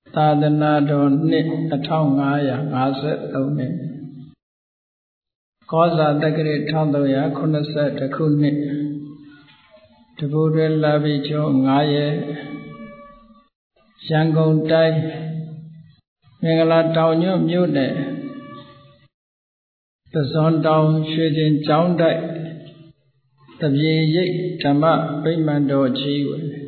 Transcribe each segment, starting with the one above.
သာသနာတော်နှစ်1553နှစ်ကောဇာတက္ကရာ1381ခုနှစ်တပူတွဲလာပြီကျော်9ရက်ရန်ကုန်တိုင်းမင်္ဂလာတောင်ညွန့်မြို့နယ်သဇွန်တောင်ရွှေကျင်ကျောင်းတိုက်တပြေရိပ်ဓမ္မဗိမာန်တော်ကြီးဝယ်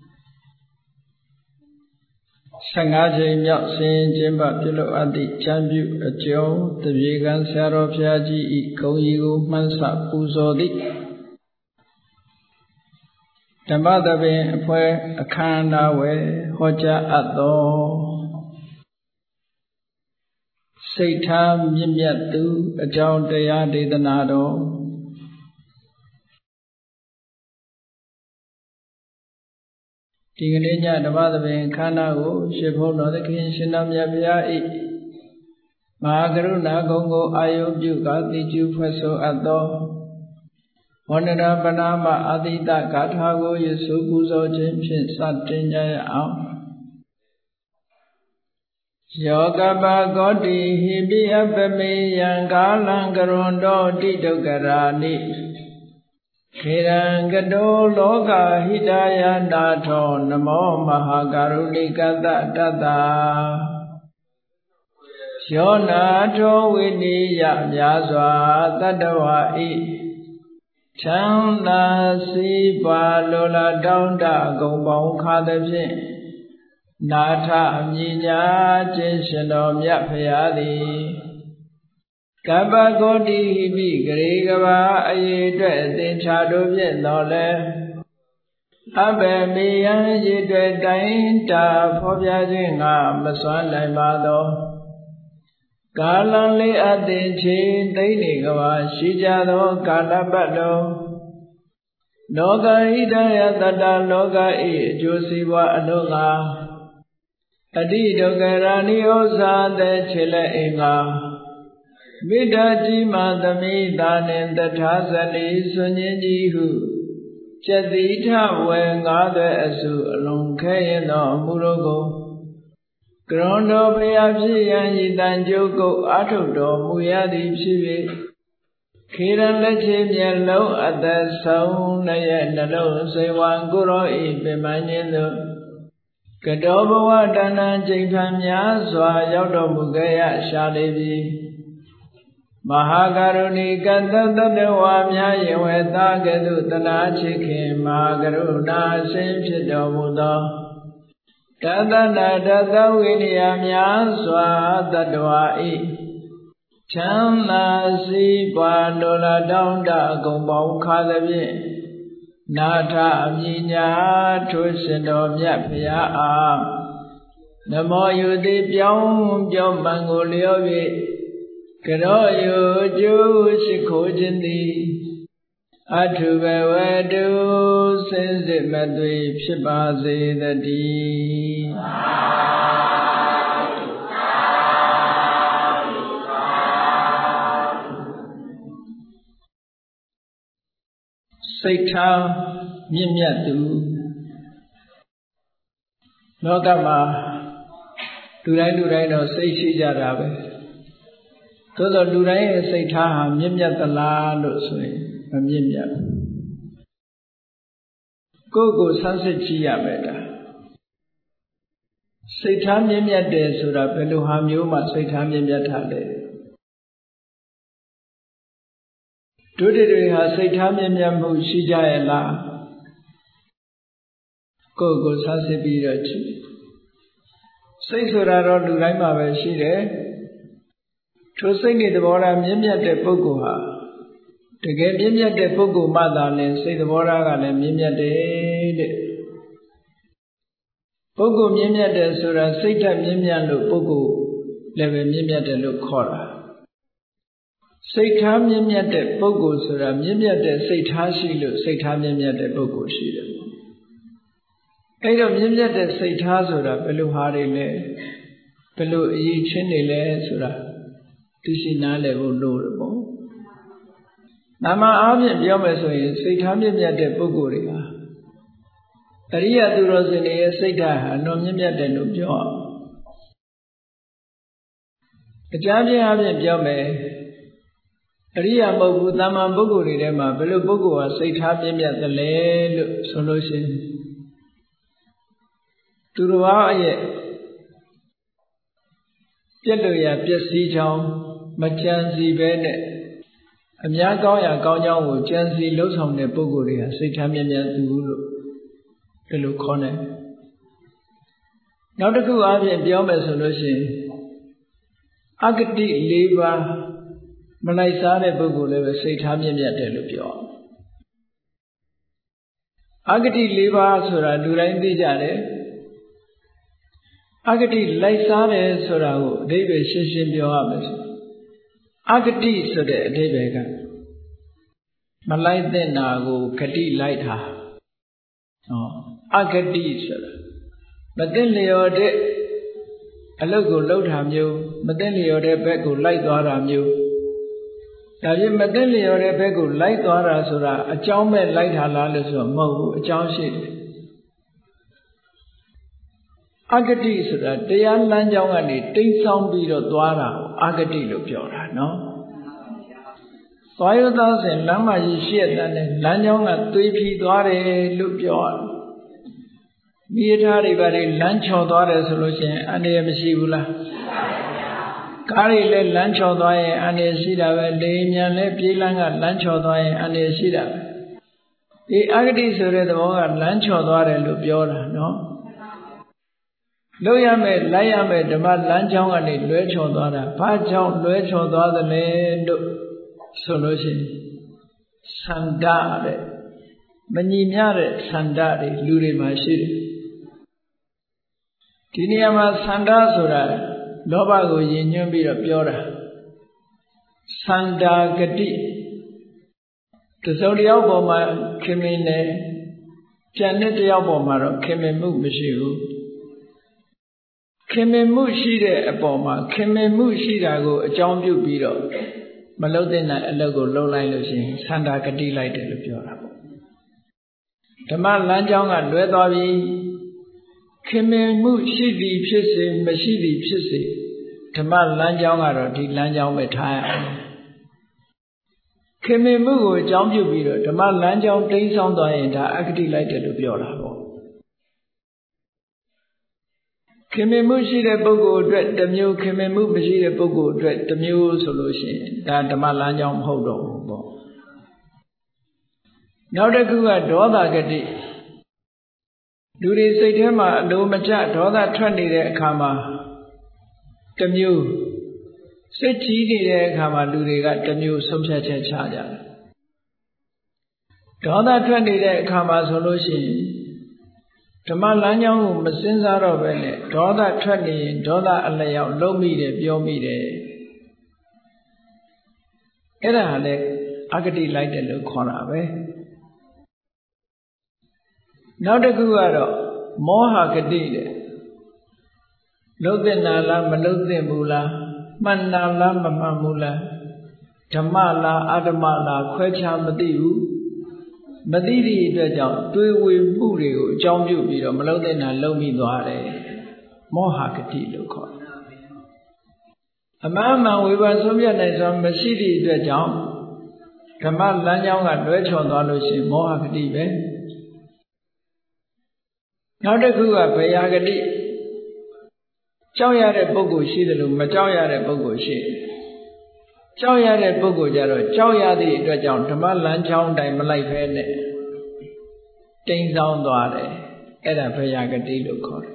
15ကြိမ်မြောက်ဆင်းရင်ကျင်းပပြုလုပ်အပ်သည့်ကျမ်းပြုအကျော်တပြေကံဆရာတော်ဘုရားကြီး၏ဂုဏ်ကြီးကိုမှန်းဆပူဇော်သည့်ဓမ္မသဘင်အဖွဲ့အခမ်းအနားဝယ်ဟောကြားအပ်သောစိတ်ထားမြင့်မြတ်သူအကြောင်းတရားဒေသနာတော်ဒီကနေ့ညဓမ္မသဘင်ခန္ဓာကိုရှင်ဘုန်းတော်သခင်ရှင်တော်မြတ်ဘုရား၏မဟာကရုဏာဂုဏ်ကိုအာယုပြုကာတိကျူဖွဲ့ဆိုအပ်သောဝန္ဒနာပနာမအာတိတဂါထာကိုယေရှုပူဇော်ခြင်းဖြင့်စတင်ကြရအောင်ယောကပဂောတိဟိပိအပမေယံကာလံကရွန်တောတိဒုက္ခရာနိခေရံကတောလောကဟိတယနာထောနမောမဟာကရုဏိကတတတ္တယောနာထောဝိနိယများစွာတတ္တဝါဤချမ်းသာစီးပွားလိုလားတောင်းတဂုံပေါင်းခါသဖြင့်နာထအမြင်ညာခြင်းရှင်တော်မြတ်ဖရာသည်ကပ္ပဂောတိဟိပိဂရေကဘာအရေအတွက်အသင်္ချာတို့ဖြင့်တော်လဲအဘယ်မေယံရေအတွက်တိုင်းတာဖော်ပြခြင်းငါမစွမ်းနိုင်ပါသောကာလံလေးအသင်ချေသိနေကဘာရှိကြသောကာလပတ်လုံးလောကဟိတယတတ္တလောက၏အကျိုးစီးပွားအလို့ငါအတိဒုက္ခရာနိဩဇာတဲ့ခြေလက်အင်္ဂါမိဒ္ဓကြီးမသမိသာနှင့်တထာဇလိစွန်ခြင်းကြီးဟုကျက်တိထဝေငါးသွဲအစုအလုံးခဲရင်သောအမှုတို့ကိုကရွန်တော်ဘုရားဖြစ်ရန်ဤတန်ကြုတ်ကုတ်အာထုတော်မူရသည်ဖြစ်၍ခေရန်လက်ချေမျက်လုံးအသက်ဆုံးနှရဲ့နှလုံးစေဝံကိုရောဤပင်မခြင်းသို့ကတောဘဝတဏ္ဍကျိဋ္ဌံများစွာရောက်တော်မူခဲ့ရရှာလေပြီမဟာကရုဏီကတ္တတတဝါများယဝေသာကဲ့သို့တနာချစ်ခင်မဟာကရုဏာရှင်ဖြစ်တော်မူသောတသနာတသဝိနည်းများစွာတတ္တဝါဤချမ်းသာစီးပွားလိုလားတောင်းတအကုန်ပေါင်းခါသဖြင့်နာထအမြင်ညာထိုးရှင်တော်မြတ်ဖရာအားနမောယုတိပြောင်းမှန်ကိုလျော့၍ကရောယုကျိုးရှိခိုးခြင်းသည်အထုဘဝတုစင်စစ်မသွေဖြစ်ပါစေတည်းစိတ်ထားမြင့်မြတ်သူလောကမှာလူတိုင်းတော့စိတ်ရှိကြတာပဲသို့သောလူတိုင်းရဲ့စိတ်ထားဟာမြင့်မြတ်သလားလို့ဆိုရင်မမြင့်မြတ်ကိုယ့်ကိုဆန်းစစ်ကြည့်ရမယ်ဒါစိတ်ထားမြင့်မြတ်တယ်ဆိုတာဘယ်လိုဟာမျိုးမှစိတ်ထားမြင့်မြတ်တာလဲတို့တွေဟာစိတ်ထားမြင့်မြတ်မှုရှိကြရဲ့လားကိုယ့်ကိုဆန်းစစ်ပြီးတော့ကြည့်စိတ်ဆိုတာတော့လူတိုင်းမှာပဲရှိတယ်ထိုစိတ်နဲ့သဘောထားမြင့်မြတ်တဲ့ပုဂ္ဂိုလ်ဟာတကယ်မြင့်မြတ်တဲ့ပုဂ္ဂိုလ်မှသာလျှင်စိတ်သဘောထားကလည်းမြင့်မြတ်တယ်တဲ့ပုဂ္ဂိုလ်မြင့်မြတ်တယ်ဆိုတာစိတ်ဓာတ်မြင့်မြတ်လို့ပုဂ္ဂိုလ်လည်းပဲမြင့်မြတ်တယ်လို့ခေါ်တာစိတ်ထားမြင့်မြတ်တဲ့ပုဂ္ဂိုလ်ဆိုတာမြင့်မြတ်တဲ့စိတ်ထားရှိလို့စိတ်ထားမြင့်မြတ်တဲ့ပုဂ္ဂိုလ်ရှိတယ်အဲ့တော့မြင့်မြတ်တဲ့စိတ်ထားဆိုတာဘယ်လိုဟာတွေလဲဘယ်လိုအရေးချင်းတွေလဲဆိုတာသိရှိနားလည်ဖို့လိုတယ်ပေါ့နာမအားဖြင့်ပြောမယ်ဆိုရင်စိတ်ထားမြင့်မြတ်တဲ့ပုဂ္ဂိုလ်တွေဟာအရိယသူတော်စင်တွေရဲ့စိတ်ဓာတ်ဟာလွန်မြင့်မြတ်တယ်လို့ပြောအောင်အကြမ်းပြင်းအပြင်ပြောမယ်အရိယာမဟုတ်ဘူးတာမန်ပုဂ္ဂိုလ်တွေထဲမှာဘယ်လိုပုဂ္ဂိုလ်ဟာစိတ်ထားပြင်းပြသလဲလို့ဆိုလို့ရှိရင်သူတော်ဘာရဲ့ပြက်လို့ရပျက်စီးချောင်းမကြံစီပဲနဲ့အများကောင်းရာကောင်းကြောင်းကိုကြံစီလှုပ်ဆောင်တဲ့ပုဂ္ဂိုလ်တွေဟာစိတ်ထားမြဲမြဲသူလို့ဒီလိုခေါ်နေနောက်တစ်ခုအပြင်ပြောမယ်ဆိုလို့ရှိရင်အဂတိ၄ပါးမလိုက်စားတဲ့ပုဂ္ဂိုလ်လည်းပဲစိတ်ထားမြဲမြဲတယ်လို့ပြောအဂတိ၄ပါးဆိုတာလူတိုင်းသိကြတယ်အဂတိလိုက်စားတယ်ဆိုတာကိုအဓိပ္ပာယ်ရှင်းရှင်းပြောရမယ်ဆိုအဂတိဆိုတဲ့အဓိပ္ပာယ်ကမလိုက်တဲ့နာကိုဂတိလိုက်တာအဂတိဆိုတာမသိလျော်တဲ့အလုပ်ကိုလုပ်တာမျိုးမသိလျော်တဲ့ဘက်ကိုလိုက်သွားတာမျိုးဒါပြင်မသိလျော်တဲ့ဘက်ကိုလိုက်သွားတာဆိုတာအကြောင်းမဲ့လိုက်တာလားလို့ဆိုတော့မဟုတ်ဘူးအကြောင်းရှိတယ်အဂတိဆိုတာတရားလမ်းကြောင်းကနေတိမ်ဆောင်းပြီးတော့သွားတာအဂတိလို့ပြောတာနော်သွားရသောစဉ်လမ်းမကြီးရှေ့တဲ့လမ်းကြောင်းကသွေးဖြီးသွားတယ်လို့ပြောရတယ်မိသားတွေဘာတွေလမ်းချော်သွားတယ်ဆိုလို့ရှိရင်အန္တရာယ်မရှိဘူးလားကားတွေလည်းလမ်းချော်သွားရင်အန္တရာယ်ရှိတာပဲလေမြန်လည်းပြေးလမ်းကလမ်းချော်သွားရင်အန္တရာယ်ရှိတာပဲဒီအဂတိဆိုတဲ့သဘောကလမ်းချော်သွားတယ်လို့ပြောတာနော်လို့ရမယ်လိုက်ရမယ်ဓမ္မလမ်းကြောင်းကနေလွဲချော်သွားတာဘာကြောင့်လွဲချော်သွားသလဲလို့ဆိုလို့ရှိရင်ဆန္ဒတဲ့မညီမျှတဲ့ဆန္ဒတွေလူတွေမှာရှိတယ်ဒီနေရာမှာဆန္ဒဆိုတာလောဘကိုယဉ်ညွှန်းပြီးတော့ပြောတာဆန္ဒဂတိတစုံတစ်ယောက်ပေါ်မှာခင်မင်းနဲ့ကြံတဲ့တစ်ယောက်ပေါ်မှာတော့ခင်မင်မှုမရှိဘူးခင်မင်မှုရှိတဲ့အပေါ်မှာခင်မင်မှုရှိတာကိုအကြောင်းပြုပြီးတော့မလုပ်တဲ့နိုင်အလုပ်ကိုလုပ်လိုက်လို့ရှိရင်ဆန္ဒဂတိလိုက်တယ်လို့ပြောတာပေါ့ဓမ္မလမ်းကြောင်းကလွဲသွားပြီခင်မင်မှုရှိသည်ဖြစ်စေမရှိသည်ဖြစ်စေဓမ္မလမ်းကြောင်းကတော့ဒီလမ်းကြောင်းပဲထားရအောင်ခင်မင်မှုကိုအကြောင်းပြုပြီးတော့ဓမ္မလမ်းကြောင်းတိမ်းဆောင်းသွားရင်ဒါအဂတိလိုက်တယ်လို့ပြောတာပေါ့ခင်မင်မှုရှိတဲ့ပုဂ္ဂိုလ်အတွက်တစ်မျိုးခင်မင်မှုမရှိတဲ့ပုဂ္ဂိုလ်အတွက်တစ်မျိုးဆိုလို့ရှိရင်ဒါဓမ္မလမ်းကြောင်းမဟုတ်တော့ဘူးပေါ့နောက်တစ်ခုကဒေါသဂတိလူတွေစိတ်ထဲမှာအလိုမကျဒေါသထွက်နေတဲ့အခါမှာတစ်မျိုးစိတ်ကြီးနေတဲ့အခါမှာလူတွေကတစ်မျိုးဆုံးဖြတ်ချက်ချကြတယ်ဒေါသထွက်နေတဲ့အခါမှာဆိုလို့ရှိရင်ဓမ္မလမ်းကြောင်းကိုမစင်စားတော့ပဲနဲ့ဒေါသထွက်နေရင်ဒေါသအလျောက်လုံးမိတယ်ပြောမိတယ်အဲ့ဒါလည်းအဂတိလိုက်တယ်လို့ခေါ်တာပဲနောက်တစ်ခုကတော့မောဟဂတိတဲ့လုံးသင့်တာလားမလုံးသင့်ဘူးလားမှန်တာလားမမှန်ဘူးလားဓမ္မလားအဓမ္မလားခွဲခြားမသိဘူးမသိသည့်အတွက်ကြောင့်တွေးဝေမှုတွေကိုအကြောင်းပြုပြီးတော့မလုံးသင့်တာလုံးမိသွားတယ်မောဟဂတိလို့ခေါ်တယ်အမှန်မှန်ဝေဖန်ဆုံးဖြတ်နိုင်စွာမရှိသည့်အတွက်ကြောင့်ဓမ္မလမ်းကြောင်းကလွဲချော်သွားလို့ရှိရင်မောဟဂတိပဲနောက်တစ်ခုကဘယဂတိကြောက်ရတဲ့ပုဂ္ဂိုလ်ရှိတယ်လို့မကြောက်ရတဲ့ပုဂ္ဂိုလ်ရှိတယ်ကြောက်ရတဲ့ပုဂ္ဂိုလ်ကြတော့ကြောက်ရသည့်အတွက်ကြောင့်ဓမ္မလမ်းကြောင်းတိုင်းမလိုက်ဖဲနဲ့တိမ်ဆောင်းသွားတယ်အဲ့ဒါဘယဂတိလို့ခေါ်တယ်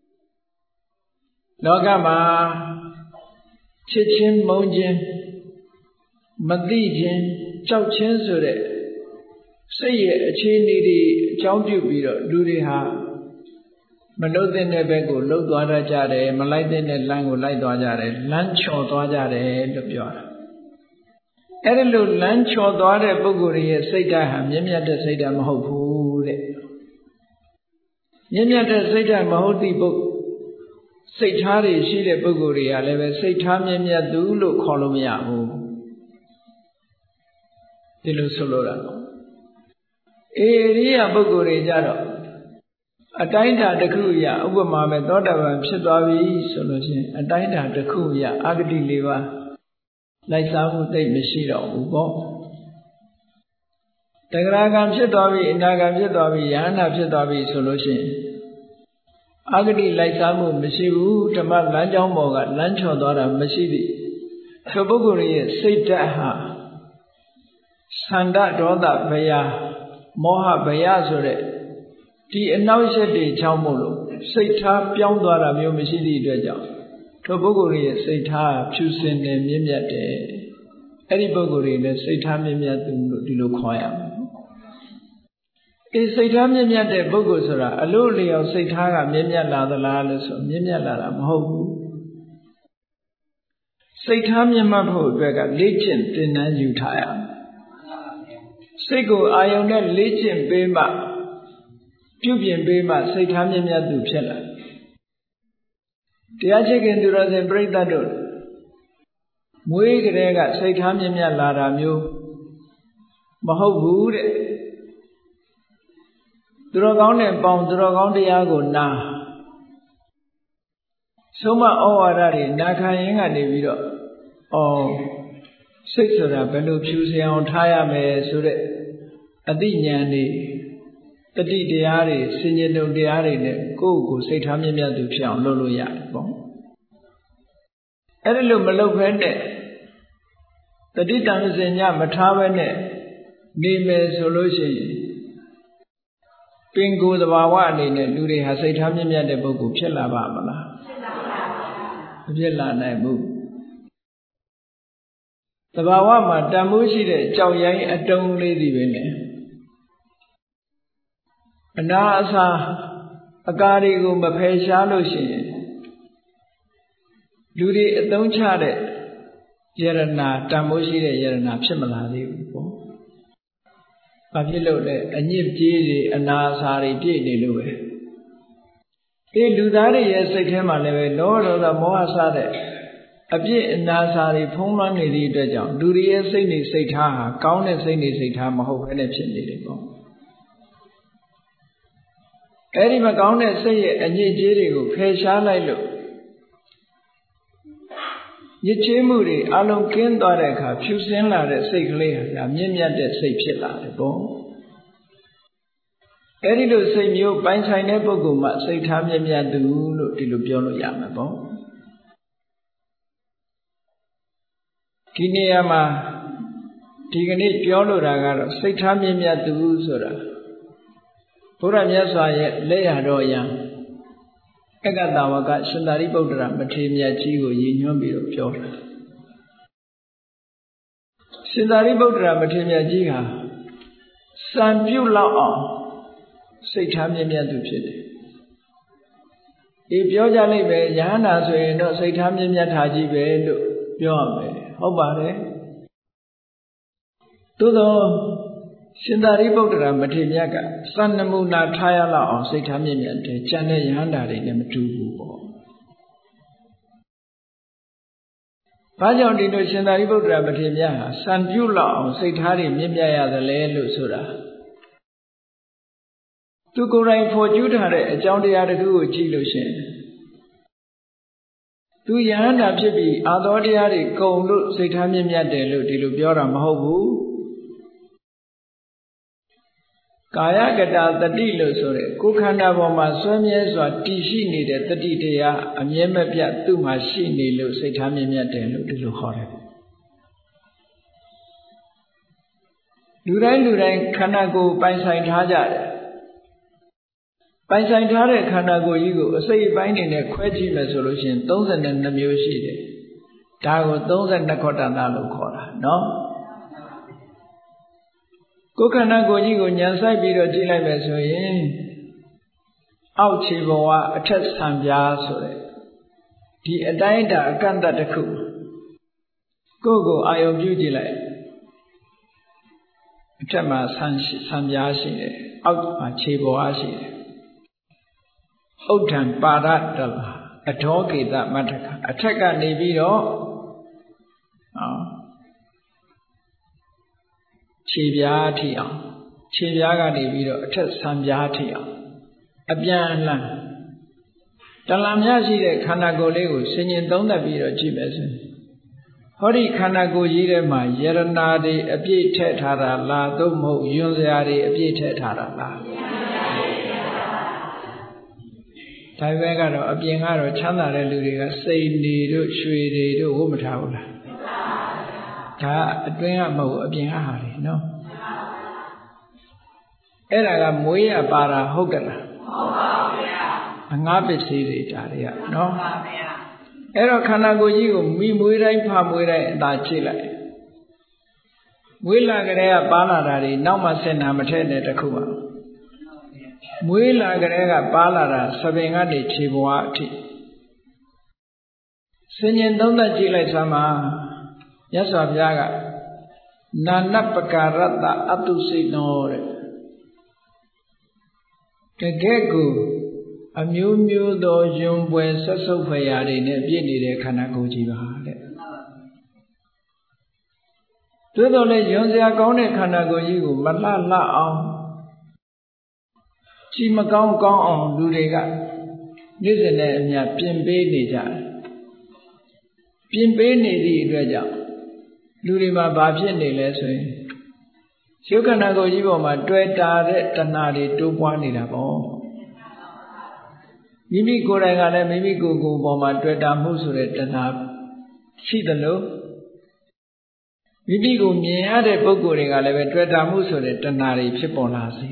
လောကမှာချစ်ချင်းမုန်းချင်းမသိချင်းကြောက်ချင်းဆိုတဲ့စိတ်ရဲ့အခြေအနေတွေအကြောင်းပြုပြီးတော့လူတွေဟာမလုပ်တဲ့ဘက်ကိုလှုပ်သွားတတ်ကြတယ်မလိုက်တဲ့လမ်းကိုလိုက်သွားကြတယ်လမ်းချော်သွားကြတယ်လို့ပြောတာအဲ့ဒီလိုလမ်းချော်သွားတဲ့ပုဂ္ဂိုလ်ရဲ့စိတ်ဓာတ်ဟာမြင့်မြတ်တဲ့စိတ်ဓာတ်မဟုတ်ဘူးတဲ့မြင့်မြတ်တဲ့စိတ်ဓာတ်မဟုတ်သည့်ပုဂ္ဂိုလ်စိတ်ထားတွေရှိတဲ့ပုဂ္ဂိုလ်တွေကလည်းပဲစိတ်ထားမြင့်မြတ်သူလို့ခေါ်လို့မရဘူးဒီလိုဆိုလိုတာနော်အေရိယပုဂ္ဂိုလ်တွေကြတော့အတိုင်းတာတစ်ခုအရာဥပမာပဲသောတာပန်ဖြစ်သွားပြီဆိုလို့ရှိရင်အတိုင်းတာတစ်ခုအရာအာဂတိ၄ပါးလိုက်စားမှုသိမရှိတော့ဘူးပေါ့တဂရကံဖြစ်သွားပြီအနာကံဖြစ်သွားပြီယဟန္တာဖြစ်သွားပြီဆိုလို့ရှိရင်အာဂတိလိုက်စားမှုမရှိဘူးဓမ္မလမ်းကြောင်းပေါ်ကလမ်းချော်သွားတာမရှိသည့်ထိုပုဂ္ဂိုလ်ရဲ့စိတ်ဓာတ်ဟာသန္တဒေါသဘယမောဟဘယဆိုတဲ့ဒီအနောက်ရှက်တွေချောင်းမို့လို့စိတ်ထားပြောင်းသွားတာမျိုးမရှိသည့်အတွက်ကြောင့်ထိုပုဂ္ဂိုလ်ရဲ့စိတ်ထားဖြူစင်တယ်မြင့်မြတ်တယ်အဲ့ဒီပုဂ္ဂိုလ်တွေလည်းစိတ်ထားမြင့်မြတ်သူလို့ဒီလိုခေါ်ရမယ်ဒီစိတ်ထားမြင့်မြတ်တဲ့ပုဂ္ဂိုလ်ဆိုတာအလို့လျောက်စိတ်ထားကမြင့်မြတ်လာသလားလို့ဆိုမြင့်မြတ်လာတာမဟုတ်ဘူးစိတ်ထားမြင့်မြတ်ဖို့အတွက်ကလေ့ကျင့်သင်တန်းယူထားရစိတ်ကိုအာယုန်နဲ့လေ့ကျင့်ပေးမှပြုပြင်ပေးမှစိတ်ထားမြင့်မြတ်သူဖြစ်လာတရားချစ်ခင်သူတော်စင်ပြိဿတ်တို့မွေးကလေးကစိတ်ထားမြင့်မြတ်လာတာမျိုးမဟုတ်ဘူးတဲ့သူတော်ကောင်းတဲ့ပေါင်းသူတော်ကောင်းတရားကိုနာဆုံးမဩဝါဒတွေနာခံရင်းကနေပြီးတော့စိတ်ဆိုတာဘယ်လိုဖြူစင်အောင်ထားရမယ်ဆိုတဲ့အသိဉာဏ်တွေတတိတရားတွေစဉ္ညတုံတရားတွေနဲ့ကိုယ့်ကိုယ်စိတ်ထားမြင့်မြတ်သူဖြစ်အောင်လုပ်လို့ရတယ်ပေါ့အဲ့ဒါလို့မလုပ်ဘဲနဲ့တတိတံစဉ္ညမထားဘဲနဲ့နေမယ်ဆိုလို့ရှိရင်ပင်ကိုယ်သဘာဝအနေနဲ့လူတွေဟာစိတ်ထားမြင့်မြတ်တဲ့ပုဂ္ဂိုလ်ဖြစ်လာပါမလားမဖြစ်လာနိုင်ဘူးသဘာဝမှာတန်ဖိုးရှိတဲ့ကြောက်ရိုင်းအတုံးလေးတွေပဲနဲ့အနာအစာအကာတွေကိုမဖယ်ရှားလို့ရှိရင်လူတွေအသုံးချတဲ့ယရနာတန်ဖိုးရှိတဲ့ယရနာဖြစ်မလာသေးဘူးပေါ့။ဘာဖြစ်လို့လဲအညစ်ကြေးတွေအနာအစာတွေပြည့်နေလို့ပဲ။ဒီလူသားတွေရဲ့စိတ်ထဲမှာလည်းပဲလောဘဒေါသမောဟစတဲ့အပြည့်အနာစာတွေဖုံးလွှမ်းနေသည့်အတွက်ကြောင့်လူတွေရဲ့စိတ်နေစိတ်ထားဟာကောင်းတဲ့စိတ်နေစိတ်ထားမဟုတ်ဘဲနဲ့ဖြစ်နေတယ်ပေါ့။အဲဒီမကောင်းတဲ့စိတ်ရဲ့အညစ်အကြေးတွေကိုဖယ်ရှားလိုက်လို့ညစ်ကြေးမှုတွေအလုံးကင်းသွားတဲ့အခါဖြူစင်းလာတဲ့စိတ်ကလေးဟာမြင့်မြတ်တဲ့စိတ်ဖြစ်လာတယ်ပေါ့။အဲဒီလိုစိတ်မျိုးပိုင်ဆိုင်တဲ့ပုဂ္ဂိုလ်မှစိတ်ထားမြင့်မြတ်သူလို့ဒီလိုပြောလို့ရမှာပေါ့။ဒီနေရာမှာဒီကနေ့ပြောလိုတာကတော့စိတ်ထားမြင့်မြတ်သူဆိုတာဘုရားမြတ်စွာရဲ့လက်ရတော်ယံအက္ကတဝကရှင်သာရိပုတ္တရာမထေရမြတ်ကြီးကိုရည်ညွှန်းပြီးတော့ပြောတာရှင်သာရိပုတ္တရာမထေရမြတ်ကြီးဟာစံပြုလောက်အောင်စိတ်ထားမြင့်မြတ်သူဖြစ်တယ်ဒီပြောကြလိုက်ပဲယဟန္တာဆိုရင်တော့စိတ်ထားမြင့်မြတ်တာကြီးပဲလို့ပြောရမယ်ဟုတ်ပါတယ်သို့သောရှင်သာရိပုတ္တရာမထေရမြတ်ကစံနမူနာထားရလောက်အောင်စိတ်ထားမြင့်မြတ်တယ်ကျန်တဲ့ယဟန္တာတွေနဲ့မတူဘူးပေါ့ဘာကြောင့်ဒီလိုရှင်သာရိပုတ္တရာမထေရမြတ်ဟာစံပြုလောက်အောင်စိတ်ထားတွေမြင့်မြတ်ရသလဲလို့ဆိုတာသူကိုယ်တိုင်ဖော်ကျူးထားတဲ့အကြောင်းတရားတစ်ခုကိုကြည့်လို့ရှိရင်သူယဟန္တာဖြစ်ပြီးအာသောတရားတွေကုံလို့စိတ်ထားမြင့်မြတ်တယ်လို့ဒီလိုပြောတာမဟုတ်ဘူးကာယကတာတတိလို့ဆိုတဲ့ကိုယ်ခန္ဓာပေါ်မှာဆွဲမြဲစွာတည်ရှိနေတဲ့တတိတရားအမြဲမပြတ်သူ့မှာရှိနေလို့စိတ်ထားမြင့်မြတ်တယ်လို့ဒီလိုခေါ်တယ်လူတိုင်းခန္ဓာကိုယ်ပိုင်ဆိုင်ထားကြတယ်ပိုင်ဆိုင်ထားတဲ့ခန္ဓာကိုယ်ကြီးကိုအစိတ်အပိုင်းတွေနဲ့ခွဲကြည့်မယ်ဆိုလို့ရှိရင်32မျိုးရှိတယ်ဒါကို32ခောတနာလို့ခေါ်တာနော်ကိုယ်ခန္ဓာကိုယ်ကြီးကိုဉာဏ်စိုက်ပြီးတော့ကြည့်လိုက်မယ်ဆိုရင်အောက်ခြေဘဝအထက်ဆံပြားဆိုတဲ့ဒီအတိုင်းအတာအကန့်အသတ်တစ်ခုကိုယ့်ကိုအာယုံပြုကြည့်လိုက်အထက်မှာဆံပြားရှိတယ်အောက်မှာခြေဘဝရှိတယ်ဥဒ္ဒံပါရတလအထောကေတမတ္ထကအထက်ကနေပြီးတော့ခြေပြားထိအောင်ခြေပြားကနေပြီးတော့အထက်ဆံပြားထိအောင်အပြန်အလှန်တလံမြရှိတဲ့ခန္ဓာကိုယ်လေးကိုဆင်ញင်သုံးသပ်ပြီးတော့ကြည့်မယ်ဆိုဟောဒီခန္ဓာကိုယ်ကြီးထဲမှာယရနာတွေအပြည့်ထည့်ထားတာလားသို့မဟုတ်ယွန်စရာတွေအပြည့်ထည့်ထားတာလားဒါပဲကတော့အပြင်ကတော့ချမ်းသာတဲ့လူတွေကစိတ်နေတို့ရွှေတွေတို့ဝတ်မထားဘူးလားဒါအတွင်းကမဟုတ်အပြင်ကဟာတွေနော်အဲ့ဒါကမွေးရပါတာဟုတ်ကလားဟုတ်ပါဘူးဗျာအငါးပစ္စည်းတွေဒါတွေကနော်ဟုတ်ပါဗျာအဲ့တော့ခန္ဓာကိုယ်ကြီးကိုမိမွေးတိုင်းဖမွေးတိုင်းအသာကြည့်လိုက်မွေးလာကြတဲ့ကပါလာတာတွေနောက်မှဆက်နာမထည့်တဲ့တခုပါမွေးလာကြတဲ့ကပါလာတာသပင်ကနေခြေဘဝအထိစဉ္ဉ္သုံးသက်ကြည့်လိုက်စမ်းပါမြတ်စွာဘုရားကနာနပကာရတ္တအတုစိနောတဲ့တကယ်ကိုအမျိုးမျိုးသောယွန်ပွဲဆက်ဆုပ်ဖွယ်ရာတွေနဲ့ပြည့်နေတဲ့ခန္ဓာကိုယ်ကြီးပါတဲ့သို့တော်လည်းယွန်စရာကောင်းတဲ့ခန္ဓာကိုယ်ကြီးကိုမလှလှအောင်ကြည်မကောင်းကောင်းအောင်လူတွေကနေ့စဉ်နဲ့အမျှပြင်ပေးနေကြတယ်ပြင်ပေးနေသည့်အတွက်ကြောင့်လူတွေမှာဘာဖြစ်နေလဲဆိုရင်ရုပ်ခန္ဓာကိုယ်ကြီးပေါ်မှာတွေ့တာတဲ့တဏှာတွေတိုးပွားနေတာပေါ့မိမိကိုယ်တိုင်ကလည်းမိမိကိုယ်ကိုယ်ပေါ်မှာတွေ့တာမှုဆိုတဲ့တဏှာရှိသလိုမိမိကိုမြင်ရတဲ့ပုဂ္ဂိုလ်တွေကလည်းပဲတွေ့တာမှုဆိုတဲ့တဏှာတွေဖြစ်ပေါ်လာစေ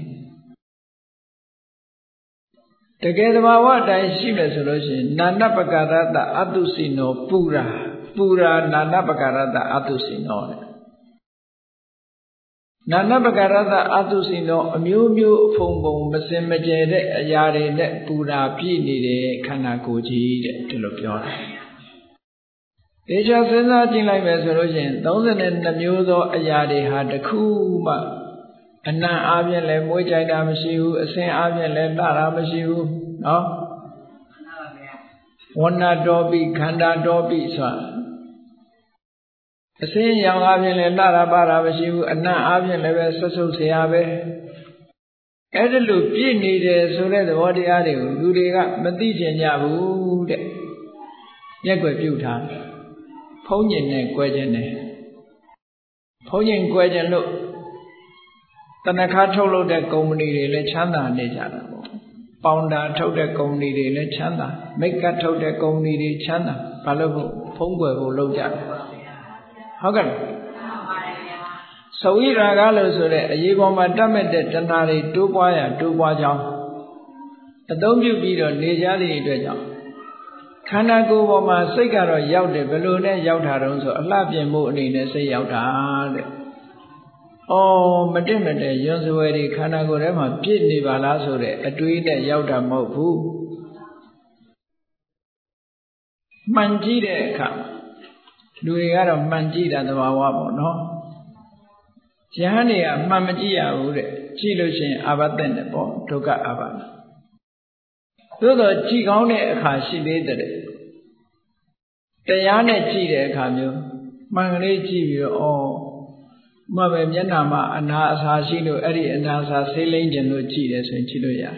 တကယ်သဘာဝအတိုင်းရှိမယ်ဆိုလို့ရှိရင်နာနပကာရတ္တအတုစိနောပူရာနာနပကာရတ္တအတုစိနောနာနပကာရတ္တအတုစိနောအမျိုးမျိုးအဖုံဖုံမစင်မကြဲတဲ့အရာတွေနဲ့ပူရာပြည့်နေတဲ့ခန္ဓာကိုယ်ကြီးတဲ့ဒီလိုပြောတာဒေချာစဉ်းစားကြည့်လိုက်မယ်ဆိုလို့ရှိရင်32မျိုးသောအရာတွေဟာတစ်ခုမှအနံ့အားဖြင့်လည်းမွေးကြိုက်တာမရှိဘူးအစင်အားဖြင့်လည်းလှတာမရှိဘူးနော်ဝဏ္ဏတော်ပိခန္ဓာတော်ပိဆိုတာအစင်ရောင်အားဖြင့်လည်းလှတာပါတာမရှိဘူးအနံ့အားဖြင့်လည်းပဲဆွတ်ဆုပ်เสียပဲအဲ့ဒါလို့ပြည့်နေတယ်ဆိုတဲ့သဘောတရားတွေကိုလူတွေကမသိကျင်ကြဘူးတဲ့မျက်ွယ်ပြုတ်ထားဖုံးကျင်နဲ့꿰ကျင်နဲ့ဖုံးကျင်꿰ကျင်လို့တဏခါထုတ်လုပ်တဲ့ကုမ္ပဏီတွေလည်းချမ်းသာနေကြတာပေါ့ပေါင်တာထုတ်တဲ့ကုမ္ပဏီတွေလည်းချမ်းသာမိတ်ကပ်ထုတ်တဲ့ကုမ္ပဏီတွေချမ်းသာဘာလို့ဖုံးကွယ်ဖို့လုပ်ကြတယ်ဟုတ်ကဲ့သဝိရာဂလို့ဆိုတဲ့အရေးပေါ်မှာတတ်မဲ့တဲ့တဏှာတွေတိုးပွားရတိုးပွားကြောင်းအသုံးပြုပြီးတော့နေကြတဲ့အတွက်ကြောင့်ခန္ဓာကိုယ်ပေါ်မှာစိတ်ကတော့ရောက်တယ်ဘယ်လိုနဲ့ရောက်တာတုံးဆိုအလှပြင်မှုအနေနဲ့စိတ်ရောက်တာတဲ့မတင့်မတဲ့ယွန်စွဲတွေခန္ဓာကိုယ်ထဲမှာပြည့်နေပါလားဆိုတဲ့အတွေးနဲ့ရောက်တာမဟုတ်ဘူးမှန်ကြည့်တဲ့အခါလူတွေကတော့မှန်ကြည့်တာသဘာဝပေါ့နော်ယဟန်တွေကမှန်မကြည့်ရဘူးတဲ့ကြည့်လို့ရှိရင်အာဘသက်နဲ့ပေါ့ဒုက္ခအာဘသို့တော့ကြည့်ကောင်းတဲ့အခါရှိသေးတယ်တရားနဲ့ကြည့်တဲ့အခါမျိုးမှန်ကလေးကြည့်ပြီးတော့မှပဲမျက်နှာမှာအနာအစာရှိလို့အဲ့ဒီအနာအစာဆေးလိမ့်ကျင်လို့ကြည့်တယ်ဆိုရင်ကြည့်လို့ရတယ်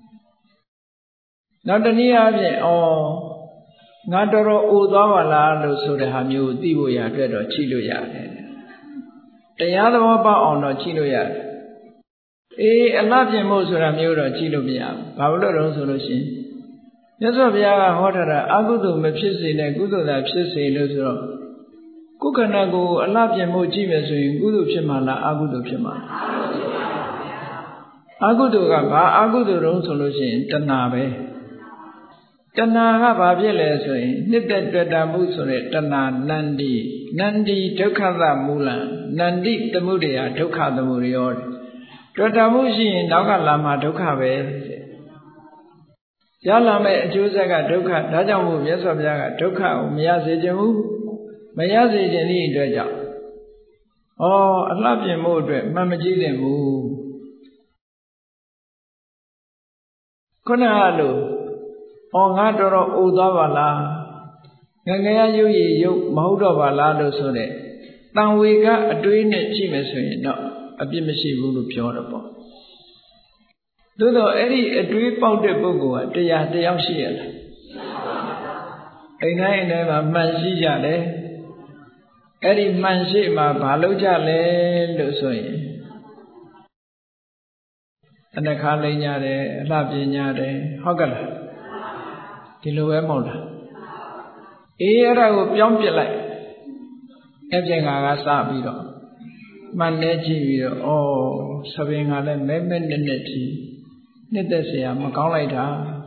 နောက်တနည်းအားဖြင့်ငါတော်တော်အိုသွားပါလားလို့ဆိုတဲ့ဟာမျိုးကိုသိဖို့ရအတွက်တော့ကြည့်လို့ရတယ်တရားသဘောပေါက်အောင်တော့ကြည့်လို့ရတယ်အလှပြင်ဖို့ဆိုတာမျိုးတော့ကြည့်လို့မရဘူးဘာလို့လဲဆိုလို့ရှိရင်မြတ်စွာဘုရားကဟောထားတာအကုသိုလ်မဖြစ်စေနဲ့ကုသိုလ်သာဖြစ်စေလို့ဆိုတော့ကိုယ်ခန္ဓာကိုယ်အလှပြင်ဖို့ကြည့်မယ်ဆိုရင်ကုသိုလ်ဖြစ်မှာလားအကုသိုလ်ဖြစ်မှာအကုသိုလ်ကဘာအကုသိုလ်တုံးဆိုလို့ရှိရင်တဏှာပဲတဏှာကဘာဖြစ်လဲဆိုရင်နှစ်သက်တွေ့တာမှုဆိုတဲ့တဏှာနန္ဒီဒုက္ခသမူလံနန္ဒီသမုဒယဒုက္ခသမုဒယောတွေ့တာမှုရှိရင်နောက်ကလာမှာဒုက္ခပဲရလာမဲ့အကျိုးဆက်ကဒုက္ခဒါကြောင့်မို့မြတ်စွာဘုရားကဒုက္ခကိုမရစေခြင်းဘူးမရစေခြင်းဤအတွက်ကြောင့်အလှပြင်မှုအတွက်မှန်မကြည့်သင့်ဘူးခုနကလို့ငါတော်တော်အိုသွားပါလားငငယ်ရုပ်ရည်ရုပ်မဟုတ်တော့ပါလားလို့ဆိုတဲ့တန်ဝေကအတွေးနဲ့ကြည့်မယ်ဆိုရင်တော့အပြစ်မရှိဘူးလို့ပြောတော့ပေါ့သို့တော့အဲ့ဒီအတွေးပေါက်တဲ့ပုဂ္ဂိုလ်ကတရားတယောက်ရှိရလားအိမ်တိုင်းမှာမှန်ရှိကြတယ်အဲ့ဒီမှန်ရှိမှာဘာလုပ်ကြလဲလို့ဆိုရင်အနှခါလိမ့်ကြတယ်အလှပြင်ကြတယ်ဟုတ်ကဲ့လားဒီလိုပဲမဟုတ်လားအေးအဲ့ဒါကိုပြောင်းပြလိုက်အပြင်ကစပြီးတော့မှန်နေကြည့်ပြီးတော့ဩသဘင်ကလည်းမဲမဲနဲ့နဲ့ကြည့်နှစ်သက်เสียမကောင်းလိုက်တာ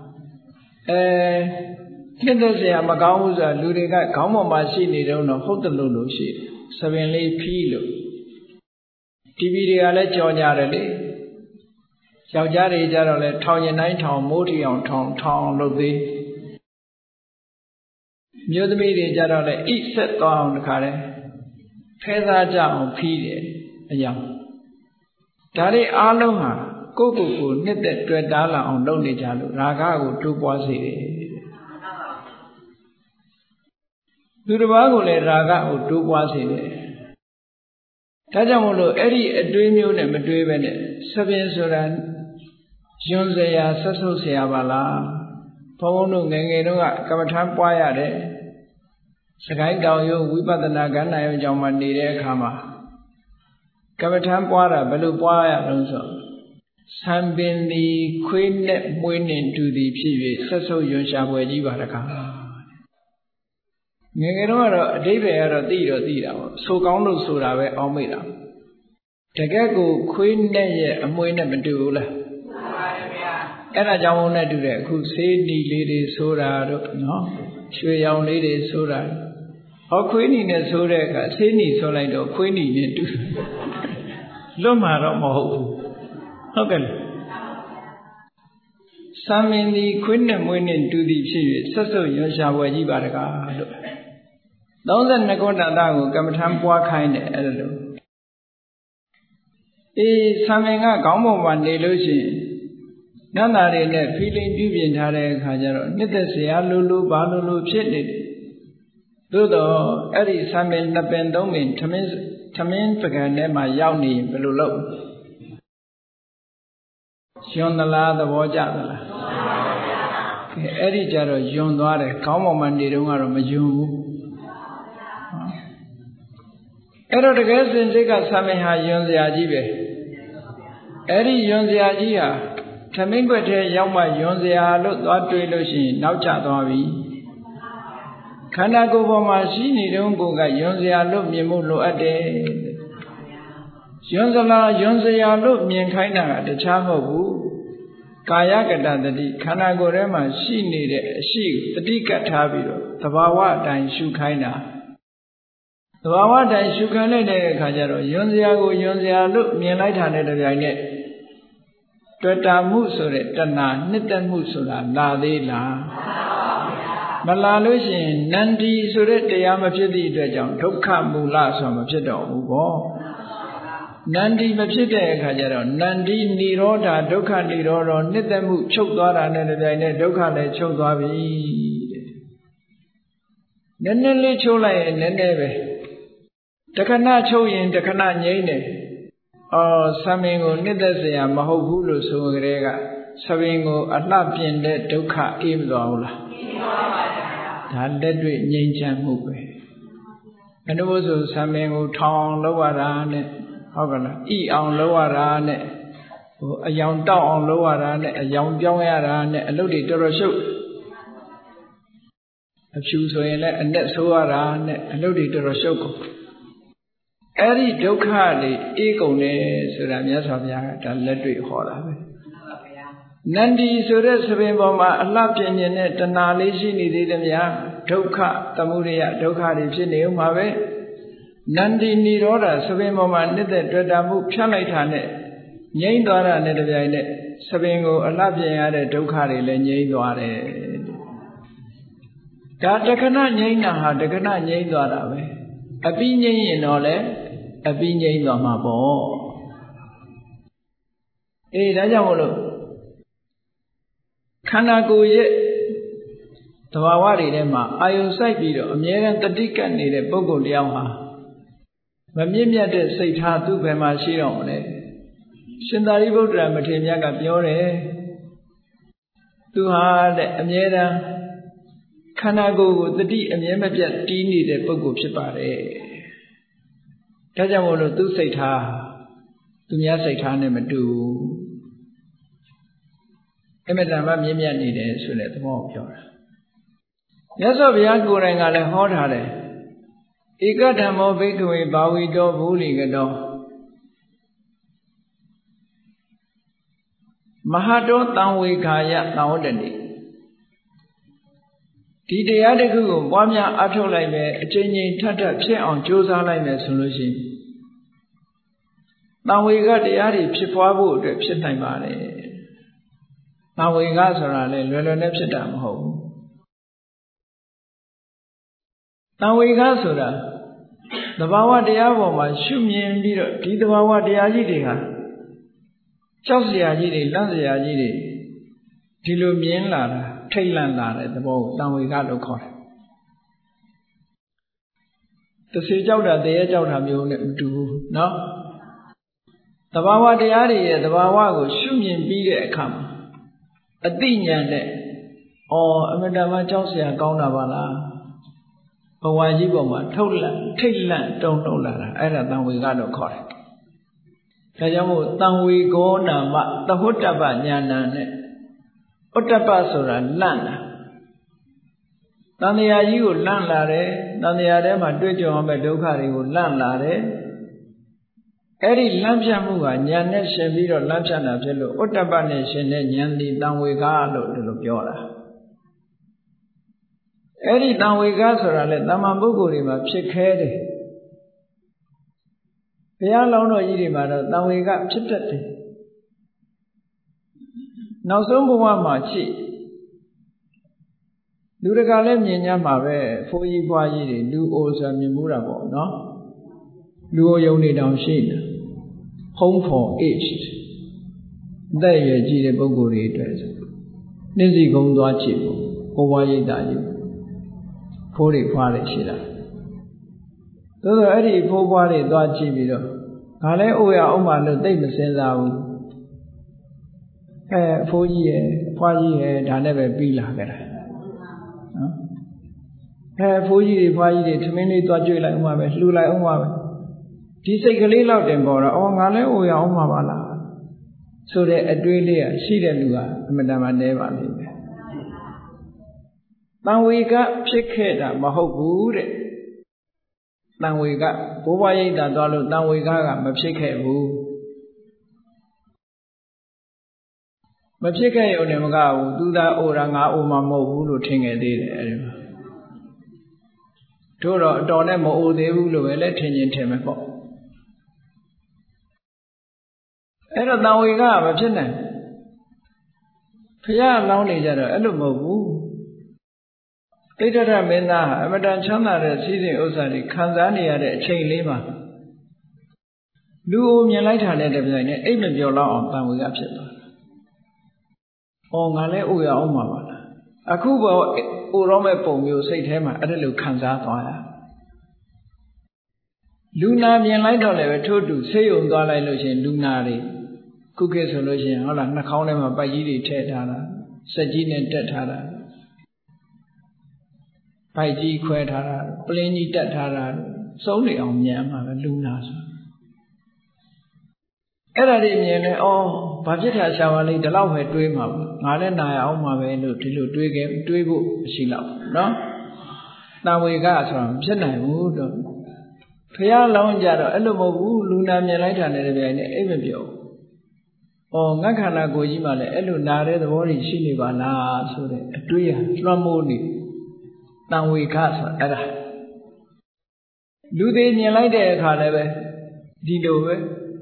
နှစ်သက်เสียမကောင်းဘူးဆိုတာလူတွေကခေါင်းပေါ်မှာရှိနေတော့ဟုတ်တယ်လို့ရှိတယ်သဘင်လေးဖြီးလို့ TV တွေကလည်းကြော်ကြတယ်လေယောက်ျားတွေကြတော့လဲထောင်ရင်တိုင်းထောင်မိုးထီအောင်ထောင်လုပ်သေးမြို့သမီးတွေကြတော့လဲဣဆက်သွားအောင်တခါလဲဖဲသားကြအောင်ဖြီးတယ်အယောင်ဒါတွေအားလုံးဟာကိုယ့်ကိုယ်နှစ်သက်တွေ့တားလာအောင်လုပ်နေကြလို့ရာဂကိုတိုးပွားစေတယ်သူတစ်ပါးကိုလည်းရာဂကိုတိုးပွားစေတယ်ဒါကြောင့်မို့လို့အဲ့ဒီအတွေးမျိုးနဲ့မတွေးပဲနဲ့သဘင်ဆိုတာယွန်းစရာဆက်ဆုပ်စရာပါလားဘုန်းဘုန်းတို့ငယ်ငယ်တုန်းကကမ္မထမ်းပွားရတယ်စကိုင်းတောင်ရုံဝိပဿနာကဏ္ဍရုံကြောင့်မှနေတဲ့အခါမှာကမ္မထမ်းပွားတာဘယ်လိုပွားရအောင်ဆိုသံပင်သည်ခွေးနဲ့မွေးနှင့်တူသည်ဖြစ်၍ဆက်ဆုပ်ယွန်းရှာဖွယ်ကြီးပါတကားငယ်ငယ်တော့ကတော့အဓိပ္ပာယ်ကတော့သိတာပေါ့ဆိုကောင်းလို့ဆိုတာပဲအောင်းမိတာတကယ်ကိုခွေးနဲ့ရဲ့အမွေနဲ့မတူဘူးလားအဲ့ဒါကြောင့်မို့နဲ့တူတယ်အခုဆေးနီလေးတွေဆိုတာတို့နော်ရွှေရောင်လေးတွေဆိုတာဟောခွေးနီနဲ့ဆိုတဲ့အခါဆေးနီဆိုလိုက်တော့ခွေးနီနဲ့တူလွတ်မှာတော့မဟုတ်ဘူးဟုတ်ကဲ့သံမင်သည်ခွေးနဲ့မွေးနဲ့တူသည်ဖြစ်၍ဆက်ဆုပ်ရွှရှာဖွယ်ကြီးပါတကားလို့32ခုတတကိုကမ္မထမ်းပွားခိုင်းတယ်အဲ့လိုသံမင်ကခေါင်းပေါ်မှာနေလို့ရှိရင်နန္တာတွေနဲ့ feeling ပြုပြင်ထားတဲ့အခါကျတော့နှစ်သက်စရာလိုဘာလိုဖြစ်နေတယ်သို့တော့အဲ့ဒီသံမင်2ပင်3ပင်ထမင်းပကံထဲမှာရောက်နေဘယ်လိုလုပ်ယွန်းသလားသဘောကျသလားအဲ့ဒီကြတော့ယွန်းသွားတယ်ခေါင်းပေါ်မှာနေတော့ကတော့မယွန်းဘူးအဲ့တော့တကယ်စင်စိတ်ကသံမင်ဟာယွန်းစရာကြီးပဲအဲ့ဒီယွန်းစရာကြီးဟာထမင်းခွက်ထဲရောက်မှယွန်းစရာလို့သွားတွေးလို့ရှိရင်နောက်ကျသွားပြီခန္ဓာကိုယ်ပေါ်မှာရှိနေတုန်းကယွန်းစရာလို့မြင်မှုလိုအပ်တယ်ယွန်းစရာလို့မြင်ခိုင်းတာကတခြားမဟုတ်ဘူးကာယကတတတိခန္ဓာကိုယ်ထဲမှာရှိနေတဲ့အရှိတတိကတ်ထားပြီးတော့သဘာဝအတိုင်းရှုခိုင်းတာသဘာဝအတိုင်းရှုခံလိုက်တဲ့အခါကျတော့ယွန်းစရာကိုယွန်းစရာလို့မြင်လိုက်တာနဲ့တပြိုင်နက်တွေ့တာမှုဆိုတဲ့တဏှာနှစ်သက်မှုဆိုတာလာသေးလားမလာလို့ရှိရင်နန္ဒီဆိုတဲ့တရားမဖြစ်သည့်အတွက်ကြောင့်ဒုက္ခမူလဆိုမဖြစ်တော့ဘူးပေါ့နန္ဒီမဖြစ်တဲ့အခါကျတော့နန္ဒီនិရောဓဒုက္ခនិရောဓနှစ်သက်မှုချုပ်သွားတာနဲ့တပြိုင်နက်ဒုက္ခလည်းချုပ်သွားပြီတဲ့နည်းနည်းလေးချုပ်လိုက်ရင်နည်းနည်းပဲတခဏချုပ်ရင်တခဏငြိမ့်တယ်သံမင်ကိုနှစ်သက်เสียမဟုတ်ဘူးလို့ဆိုကြတဲ့ကသဘင်ကိုအလှပြင်တဲ့ဒုက္ခအေးမသွားဘူးလားအေးသွားပါဗျာဒါလက်တွေ့ငြိမ်းချမ်းမှုပဲအနုဘောဆိုသံမင်ကိုထောင်အောင်လုပ်ရတာနဲ့ဟုတ်ကလားဣအောင်လုပ်ရတာနဲ့အယောင်တောက်အောင်လုပ်ရတာနဲ့အယောင်ပြောင်းရတာနဲ့အလုပ်တွေတော်တော်ရှုပ်အဖြူဆိုရင်လည်းအနက်ဆိုးရတာနဲ့အလုပ်တွေတော်တော်ရှုပ်ကုန်အဲ့ဒီဒုက္ခတွေအေးကုန်တယ်ဆိုတာမြတ်စွာဘုရားကဒါလက်တွေ့ဟောတာပဲနန္ဒီဆိုတဲ့သဘင်ပေါ်မှာအလှပြင်ခြင်းနဲ့တဏှာလေးရှိနေသေးတယ်ဗျာဒုက္ခသမုဒယဒုက္ခတွေဖြစ်နေဦးမှာပဲနန္ဒီនិရောဓသဘင်ပေါ်မှာနှစ်သက်တွေ့တာမှုဖြတ်လိုက်တာနဲ့ငြိမ့်သွားတာနဲ့တပြိုင်နက်သဘင်ကိုအလှပြင်ရတဲ့ဒုက္ခတွေလည်းငြိမ့်သွားတယ်ဒါတခဏငြိမ့်တာဟာတခဏငြိမ့်သွားတာပဲအပြီးငြိမ့်ရင်တော့လေအပြီးငြိမ့်သွားမှာပေါ့ဒါကြောင့်မို့လို့ခန္ဓာကိုယ်ရဲ့သဘာဝတွေထဲမှာအာယုံစိုက်ပြီးတော့အမြဲတမ်းတတိကတ်နေတဲ့ပုဂ္ဂိုလ်တယောက်ဟာမမြင့်မြတ်တဲ့စိတ်ထားသူ့ဘယ်မှာရှိတော့မလဲရှင်သာရိပုတ္တရာမထေရမြတ်ကပြောတယ်သူဟာတဲ့အမြဲတမ်းခန္ဓာကိုယ်ကိုတတိအမြဲမပြတ်တီးနေတဲ့ပုဂ္ဂိုလ်ဖြစ်ပါတယ်ဒါကြောင့်မို့လို့သူစိတ်ထားသူများစိတ်ထားနဲ့မတူအမြဲတမ်းမြင့်မြတ်နေတယ်ဆိုတဲ့သဘောကိုပြောတာမြတ်စွာဘုရားကိုယ်တိုင်ကလည်းဟောထားတယ်ဧကဓမ္မောဘိက္ခဝေဘာဝီတောဘူလိကတောမဟာတောတံဝေခာယသံဝတ္တတိဒီတရားတစ်ခုကိုပွားများအထောက်လိုက်မယ်အချိန်ချင်းထပ်ထပ်ဖြစ်အောင်ကြိုးစားလိုက်မယ်ဆိုလို့ရှိရင်တံဝေကတရားတွေဖြစ်ပွားဖို့အတွက်ဖြစ်နိုင်ပါတယ်တံဝေကဆိုတာလေလွယ်လွယ်နဲ့ဖြစ်တာမဟုတ်ဘူးတံဝေကဆိုတာသဘာဝတရားပေါ်မှာရှုမြင်ပြီးတော့ဒီသဘာဝတရားကြီးတွေဟာကြောက်စရာကြီးတွေလန့်စရာကြီးတွေဒီလိုမြင်လာတာထိတ်လန့်လာတဲ့သဘောကိုတံဝေကလို့ခေါ်တယ်တစေကြောက်တာတရေကြောက်တာမျိုးနဲ့မတူဘူးเนาะသဘာဝတရားတွေရဲ့သဘာဝကိုရှုမြင်ပြီးတဲ့အခါမှာအသိဉာဏ်နဲ့အမှန်တမ်းကြောက်စရာကောင်းတာပါလားဘဝကြီးပေါ်မှာထိတ်လန့်တုန်လှုပ်လာတာအဲ့ဒါတံဝေကလို့ခေါ်တယ်ဒါကြောင့်မို့တံဝေကောနာမသဟွတ္တပညာဏနဲ့ဥတ္တပဆိုတာလန့်တာတန်တရားကြီးကိုလန့်လာတယ်တန်တရားထဲမှာတွေ့ကြုံရမယ့်ဒုက္ခတွေကိုလန့်လာတယ်အဲ့ဒီလန့်ဖြတ်မှုကဉာဏ်နဲ့ရှင်ပြီးတော့လန့်ဖြတ်တာဖြစ်လို့ဥတ္တပနဲ့ရှင်တဲ့ဉာဏ်ဒီတံဝေကလို့ဒီလိုပြောတာအဲ့ဒီတံဝေကဆိုတာလေတမ္မာပုဂ္ဂိုလ်တွေမှာဖြစ်ခဲတယ်ဘုရားလောင်းတော်ကြီးတွေမှာတော့တံဝေကဖြစ်တတ်တယ်နောက်ဆုံးဘဝမှာရှိလူတကာလည်းမြင်ကြမှာပဲဖိုးကြီးဖွားကြီးတွေလူအိုဆိုမြင်မှုတာပေါ့နော်လူအိုယုံနေတောင်ရှိတယ် home for age တဲ့ရကြီးတဲ့ပုဂ္ဂိုလ်တွေအတွက်ဆိုနှင်းစီကုန်းသွားကြည့်ဖို့ဘဝရိတ်တာကြီးဖိုးတွေဖွားတွေရှိတာသို့သောအဲ့ဒီဖိုးဖွားတွေသွားကြည့်ပြီးတော့ငါလည်းအိုရအောင်မှလို့သိမစင်စားဘူးအဖိုးကြီးရဲ့ဖွားကြီးရဲ့ဒါနဲ့ပဲပြီးလာကြတာနော်အဖိုးကြီးတွေဖွားကြီးတွေထမင်းလေးသွားကြွေးလိုက်အောင်ပဲလှူလိုက်အောင်ပဲဒီစိတ်ကလေးလောက်တင်ပေါ်တော့ငါလည်းအိုရအောင်မှပါလားဆိုတဲ့အတွေးလေးကရှိတဲ့လူကအမှန်တမ်းနဲပါလိမ့်မယ်တံဝေကဖြစ်ခဲ့တာမဟုတ်ဘူးတဲ့တံဝေကဘိုးဘွားရိတ်တာသွားလို့တံဝေကမဖြစ်ခဲ့ဘူးမဖြစ်ခဲ့ရုံနဲ့မကဘူးသူသာအိုတာငါအိုမှာမဟုတ်ဘူးလို့ထင်ခဲ့သေးတယ်အဲဒီမှာတို့တော့အတော်နဲ့မအိုသေးဘူးလို့ပဲလက်ထင်ရင်ထင်မယ်ပေါ့အဲ့တော့တံဝေကမဖြစ်နိုင်ဘုရားလောင်းနေကြတော့အဲ့လိုမဟုတ်ဘူးတိဋ္ဌရမင်းသားဟာအမတန်ချမ်းသာတဲ့စည်းစိမ်ဥစ္စာတွေခံစားနေရတဲ့အချိန်လေးမှာလူအိုမြင်လိုက်တာနဲ့တပြိုင်နက်အိပ်မပြောလောက်အောင်တံဝေကဖြစ်သွားတယ်ငါလည်းအိုရအောင်မှာပါလားအခုပေါ်အိုတော့မဲ့ပုံမျိုးစိတ်ထဲမှာအဲ့ဒါလိုခံစားသွားရလူနာမြင်လိုက်တော့လည်းပဲထို့တူဆေးရုံသွားလိုက်လို့ရှိရင်လူနာတွေခုခေတ်ဆိုလို့ရှိရင်ဟုတ်လားနှာခေါင်းထဲမှာပိုက်ကြီးတွေထည့်ထားတာစက်ကြီးနဲ့တက်ထားတာပိုက်ကြီးခွဲထားတာပလင်းကြီးတက်ထားတာစုံးနေအောင်မြင်မှာပဲလူနာဆိုအဲ့ဒါတွေမြင်လဲဘာဖြစ်တာရှာပါလိမ့်ဒီလောက်ပဲတွေးမှာပေါ့ငါလည်းနာရအောင်မှာပဲလို့ဒီလိုတွေးဖို့မရှိတော့နော်တံဝေကဆိုတာမဖြစ်နိုင်ဘူးတော့ဖះလောင်းကြတော့အဲ့လိုမဟုတ်ဘူးလူနာမြင်လိုက်တာနဲ့တပြိုင်နက်အိပ်မပြောငါခန္ဓာကိုယ်ကြီးမှလည်းအဲ့လိုနာတဲ့သဘောတွေရှိနေပါလားဆိုတဲ့အတွေးဟာလွှမ်းမိုးနေတံဝေကဆိုအဲ့ဒါလူသေးမြင်လိုက်တဲ့အခါလည်းပဲဒီလိုပဲ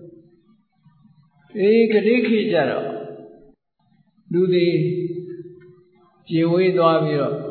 ကတိခေကြတော့လူသေးပြေဝေးသွားပြီးတော့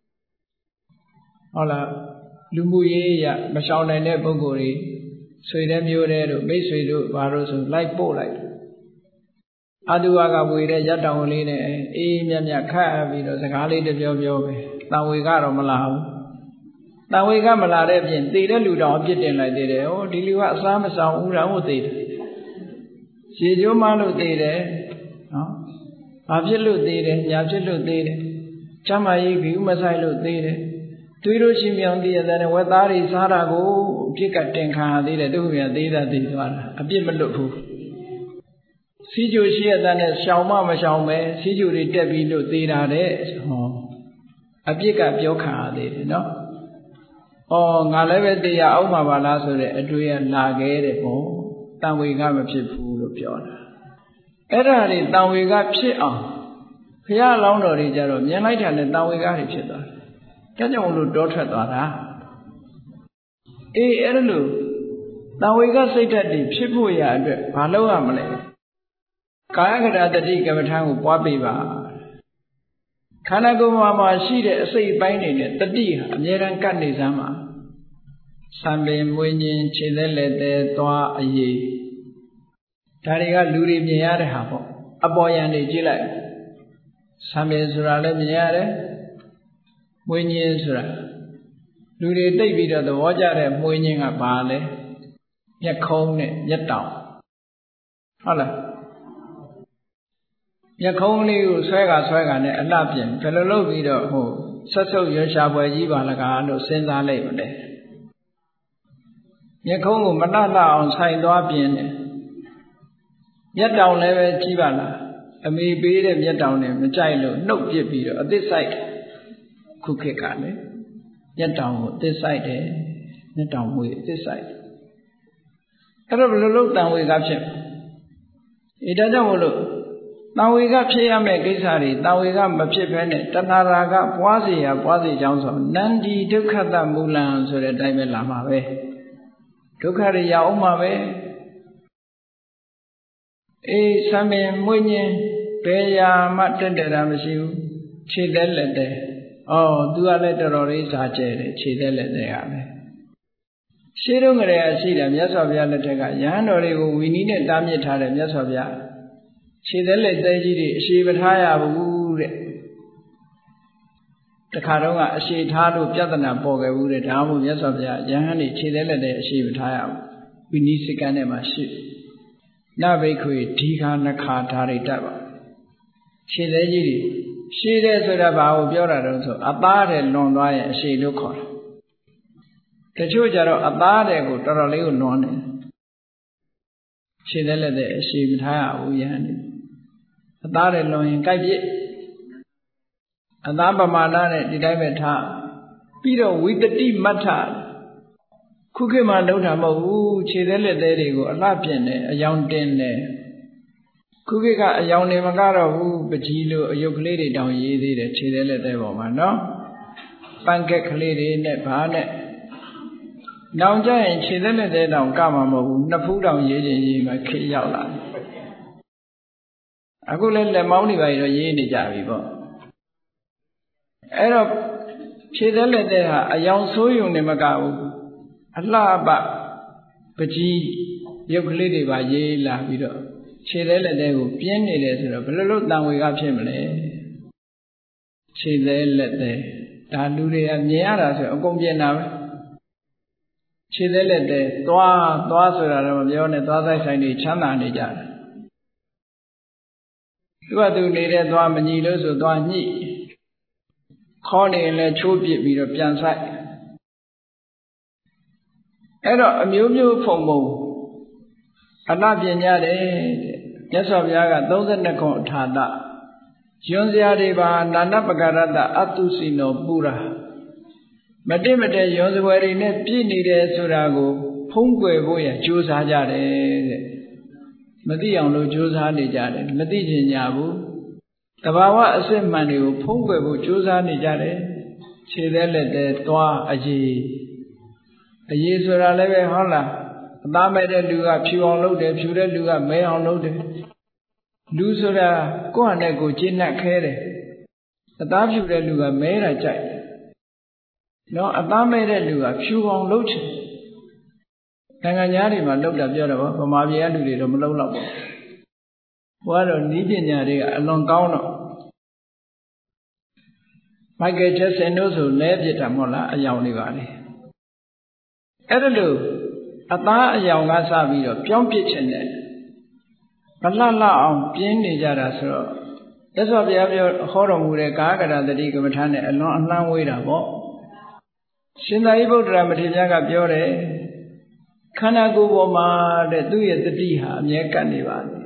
ဟုတ်လားလူမှုရေးရမရှောင်နိုင်တဲ့ပုဂ္ဂိုလ်တွေဆွေတဲ့မျိုးတဲ့တို့မိတ်ဆွေတို့ဘာလို့ဆိုလိုက်ပို့လိုက်အတုဝကဝေတဲ့ရတောင်လေးနဲ့အေးမြတ်မြတ်ခတ်ပြီးတော့စကားလေးတပြောပြောပဲတံဝေကတော့မလာဘူးတံဝေကမလာတဲ့ပြင်သေတဲ့လူတောင်အပြစ်တင်လိုက်သေးတယ်ဒီလူကအစားမဆောင်ဦးတော့သိတယ်ရေကျိုးမလို့သေးတယ်နော်ဘာဖြစ်လို့သေးတယ်ညာဖြစ်လို့သေးတယ်ကျမကြီးဘီဥမဆိုင်လို့သေးတယ်တွေးလို့ရှိမြောင်တည်ရတဲ့ဝက်သားတွေစားတာကိုအပြစ်ကတင်ခံရသေးတယ်သူ့မြတ်သေးတာသိသွားတာအပြစ်မလွတ်ဘူးစီးကျိုရှိရတဲ့နဲ့ရှောင်မမရှောင်ပဲစီးကျိုတွေတက်ပြီးလို့သေးတာတဲ့ဟောအပြစ်ကပြောခံရသေးတယ်နော်ငါလည်းပဲတရားအောင်မှာပါလားဆိုတဲ့အတွေ့အလာခဲ့တဲ့ပေါ့တန်ဝေကမဖြစ်ဘူးလို့ပြောတာအဲ့ဒါတွေတန်ဝေကဖြစ်အောင်ဘုရားလောင်းတော်တွေကြတော့မြင်လိုက်တာနဲ့တန်ဝေကတွေဖြစ်သွားတယ်ဒါကြောင့်လို့တောထွက်သွားတာအဲ့ဒါလို့တန်ဝေကစိတ်ဓာတ်တွေဖြစ်ဖို့ရအတွက်ဘာလုပ်ရမလဲကာယကတာတတိကမ္မထာကိုပွားပေးပါခန္ဓာကိုယ်မှာရှိတဲ့အစိတ်အပိုင်းတွေနဲ့တတိဟာအမြဲတမ်းကပ်နေစမ်းပါစံပင်မွေးညင်းခြေသက်လက်သေးသွားအရေးဒါတွေကလူတွေမြင်ရတဲ့ဟာပေါ့အပေါ်ယံတွေကြည့်လိုက်စံပင်ဆိုတာလည်းမြင်ရတယ်မွေးညင်းဆိုတာလူတွေသိပ်ပြီးတော့သဘောကျတဲ့မွေးညင်းကဘာလဲမျက်ခုံးနဲ့မျက်တောင်ဟုတ်လားမျက်ခုံးလေးကိုဆွဲကနဲ့အလှပြင်ဘယ်လိုလုပ်ပြီးတော့ဆက်ဆုပ်ရွှေရှာပွဲကြီးပါလကားလို့စဉ်းစားလိုက်မလဲမျက်ခုံးကိုမလှအောင်ဆိုင်သွားပြင်တယ်မျက်တောင်လည်းပဲကြီးပါလားအမေပေးတဲ့မျက်တောင်နဲ့မကြိုက်လို့နှုတ်ပစ်ပြီးတော့အသစ်ဆိုင်ခုခေတ်ကလည်းမျက်တောင်ကိုအသစ်ဆိုင်တယ်မျက်တောင်မွေးအသစ်ဆိုင်အဲ့တော့ဘယ်လိုလုပ်တန်ဝေကဖြစ်ဒါကြောင့်မို့လို့တန်ဝေကဖြစ်ရမယ့်ကိစ္စတွေတန်ဝေကမဖြစ်ဘဲနဲ့တဏှာရာကပွားစေကြောင်းဆိုနန္ဒီဒုက္ခတမူလံဆိုတဲ့အတိုင်းပဲလာမှာပဲဒုက္ခတွေရအောင်မှာပဲဆံပင်မွေးညင်းဘယ်ရာမှတက်တာမရှိဘူးခြေသက်လက်တဲ့သူကလည်းတော်တော်လေးစားကျဲတယ်ခြေသက်လက်တဲ့ကလည်းရှင်းတော့ကြရရှိတယ်မြတ်စွာဘုရားလက်ထက်ကယဟန်တော်တွေကိုဝီနီးနဲ့တားမြစ်ထားတယ်မြတ်စွာဘုရားခြေသက်လက်သေးကြီးတွေအရှိမထားရဘူးတဲ့တခါတော့ကအရှိထားလို့ပြဿနာပေါ်ခဲ့ဘူးတဲ့ဒါမှမဟုတ်မြတ်စွာဘုရားယဟန်တွေခြေသက်လက်တဲ့အရှိမထားရဘူးဝီနီးစကန်ထဲမှာရှိနဘိက္ခွေဒီခါနှခါဓာရိတပါခြေသေးကြီးတွေရှိတယ်ဆိုတာဘာကိုပြောတာတုံးဆိုအသားတဲ့လွန်သွားရင်အရှိလို့ခေါ်တယ်တချို့ကြတော့အသားတဲ့ကိုတော်တော်လေးကိုလွန်တယ်ခြေသက်လက်တဲ့အရှိမထားရဘူးယဟန်အသားတဲ့လွန်ရင်ကြိုက်ပြစ်အသားပမာဏနဲ့ဒီတိုင်းပဲထားပြီးတော့ဝိတတိမတ္ထခုခေတ်မှာလုံးတာမဟုတ်ဘူးခြေသက်လက်သေးတွေကိုအလှပြင်တယ်အယောင်တင်တယ်ခုခေတ်ကအယောင်နေမကတော့ဘူးပကြီးလို့အယုတ်ကလေးတွေတောင်ရေးသေးတယ်ခြေသက်လက်သေးပေါ်မှာနော်ပန်းကက်ကလေးတွေနဲ့ဘာနဲ့နောင်ကြရင်ခြေသက်လက်သေးတောင်ကမှာမဟုတ်ဘူးနှစ်ဖူးတောင်ရေးခြင်းရေးမှခေတ်ရောက်လာအခုလည်းလက်မောင်းတွေပါတော့ရေးနေကြပြီပေါ့အဲ့တော့ခြေသက်လက်သေးဟာအယောင်ဆိုးယုံနေမကဘူးအလှပပကြီးရုပ်ကလေးတွေပါရေးလာပြီးတော့ခြေသေးလက်သေးကိုပြင်းနေတယ်ဆိုတော့ဘယ်လိုလုပ်တန်ဝေကဖြစ်မလဲခြေသေးလက်သေးဒါလူတွေကမြင်ရတာဆိုအကုန်ပြင်းတာပဲခြေသေးလက်သေးသွားဆိုတာတော့မပြောနဲ့သွားဆိုင်တွေချမ်းသာနေကြတယ်သူနေတဲ့သွားမညီလို့ဆိုသွားညှိခေါ်နေရင်လည်းချိုးပစ်ပြီးတော့ပြန်ဆိုင်အဲ့တော့အမျိုးမျိုးဖုံအလှပြင်ကြတယ်မြတ်စွာဘုရားက32ခုအထာတယွန်စရာတွေပါနာနပကရတအတုစီနောပူရာမတိမတဲယွန်စပွဲတွေနဲ့ပြည့်နေတယ်ဆိုတာကိုဖုံးကွယ်ဖို့ရကြိုးစားကြတယ်တဲ့မသိအောင်လို့ကြိုးစားနေကြတယ်မသိချင်ကြဘူးတဘာဝအစစ်မှန်တွေကိုဖုံးကွယ်ဖို့ကြိုးစားနေကြတယ်ခြေသက်လက်သက်သွားအရေးဆိုတာလည်းပဲဟုတ်လားအသားမဲ့တဲ့လူကဖြူအောင်လုပ်တယ်ဖြူတဲ့လူကမဲအောင်လုပ်တယ်လူဆိုတာကိုယ့်ဟာနဲ့ကိုယ်ကျင့်နှက်ခဲတယ်အသားဖြူတဲ့လူကမဲတာကြိုက်နော်အသားမဲ့တဲ့လူကဖြူအောင်လုပ်ချင်နိုင်ငံသားတွေမှာလုပ်တာပြောတော့ဗမာပြည်ကလူတွေတော့မလုပ်တော့ဘူးဘုရားတော့ဤပညာတွေကအလွန်ကောင်းတော့မိုက်ကယ်ဂျက်ဆင်တို့ဆိုလဲပြစ်တာမဟုတ်လားအယောင်တွေပါလေအဲ့ဒါလို့အသားအယောင်ကစပြီးတော့ပြောင်းပြစ်ခြင်းနဲ့ Balala Pin Nijara so. That's what we have your horror Gagara the Digamatane a long way about. Shinda Ibo Dramatijaga Biore Kanaguboma the Duya the Diha, Yakaniva.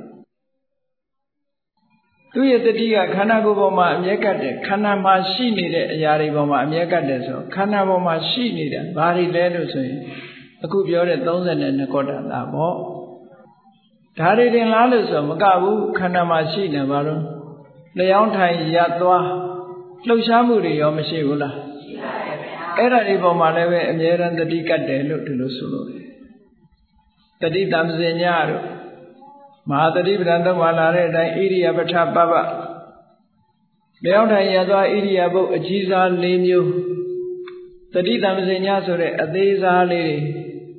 Duya the Diga, Kanaguboma, Yakate, Kanama she needed Yariboma, Yakade so, Kanaboma she needed, Bari Ledu. A good year at 1,000 and a quarter labo. Tarry in Lalus of Magabu, Kanamashi, Navaru, Leontai Yatwa, Lushamuri or Meshigula. Era Iboma Leve and Yeran the Dicade look to Lusulu. The Ditam Zenyaru Mahadari Branda Malare, Iria Bata Baba Leontai Yatwa Iriabo, Ajiza Lemu. The Ditam Zenyasore, Adeza Lady.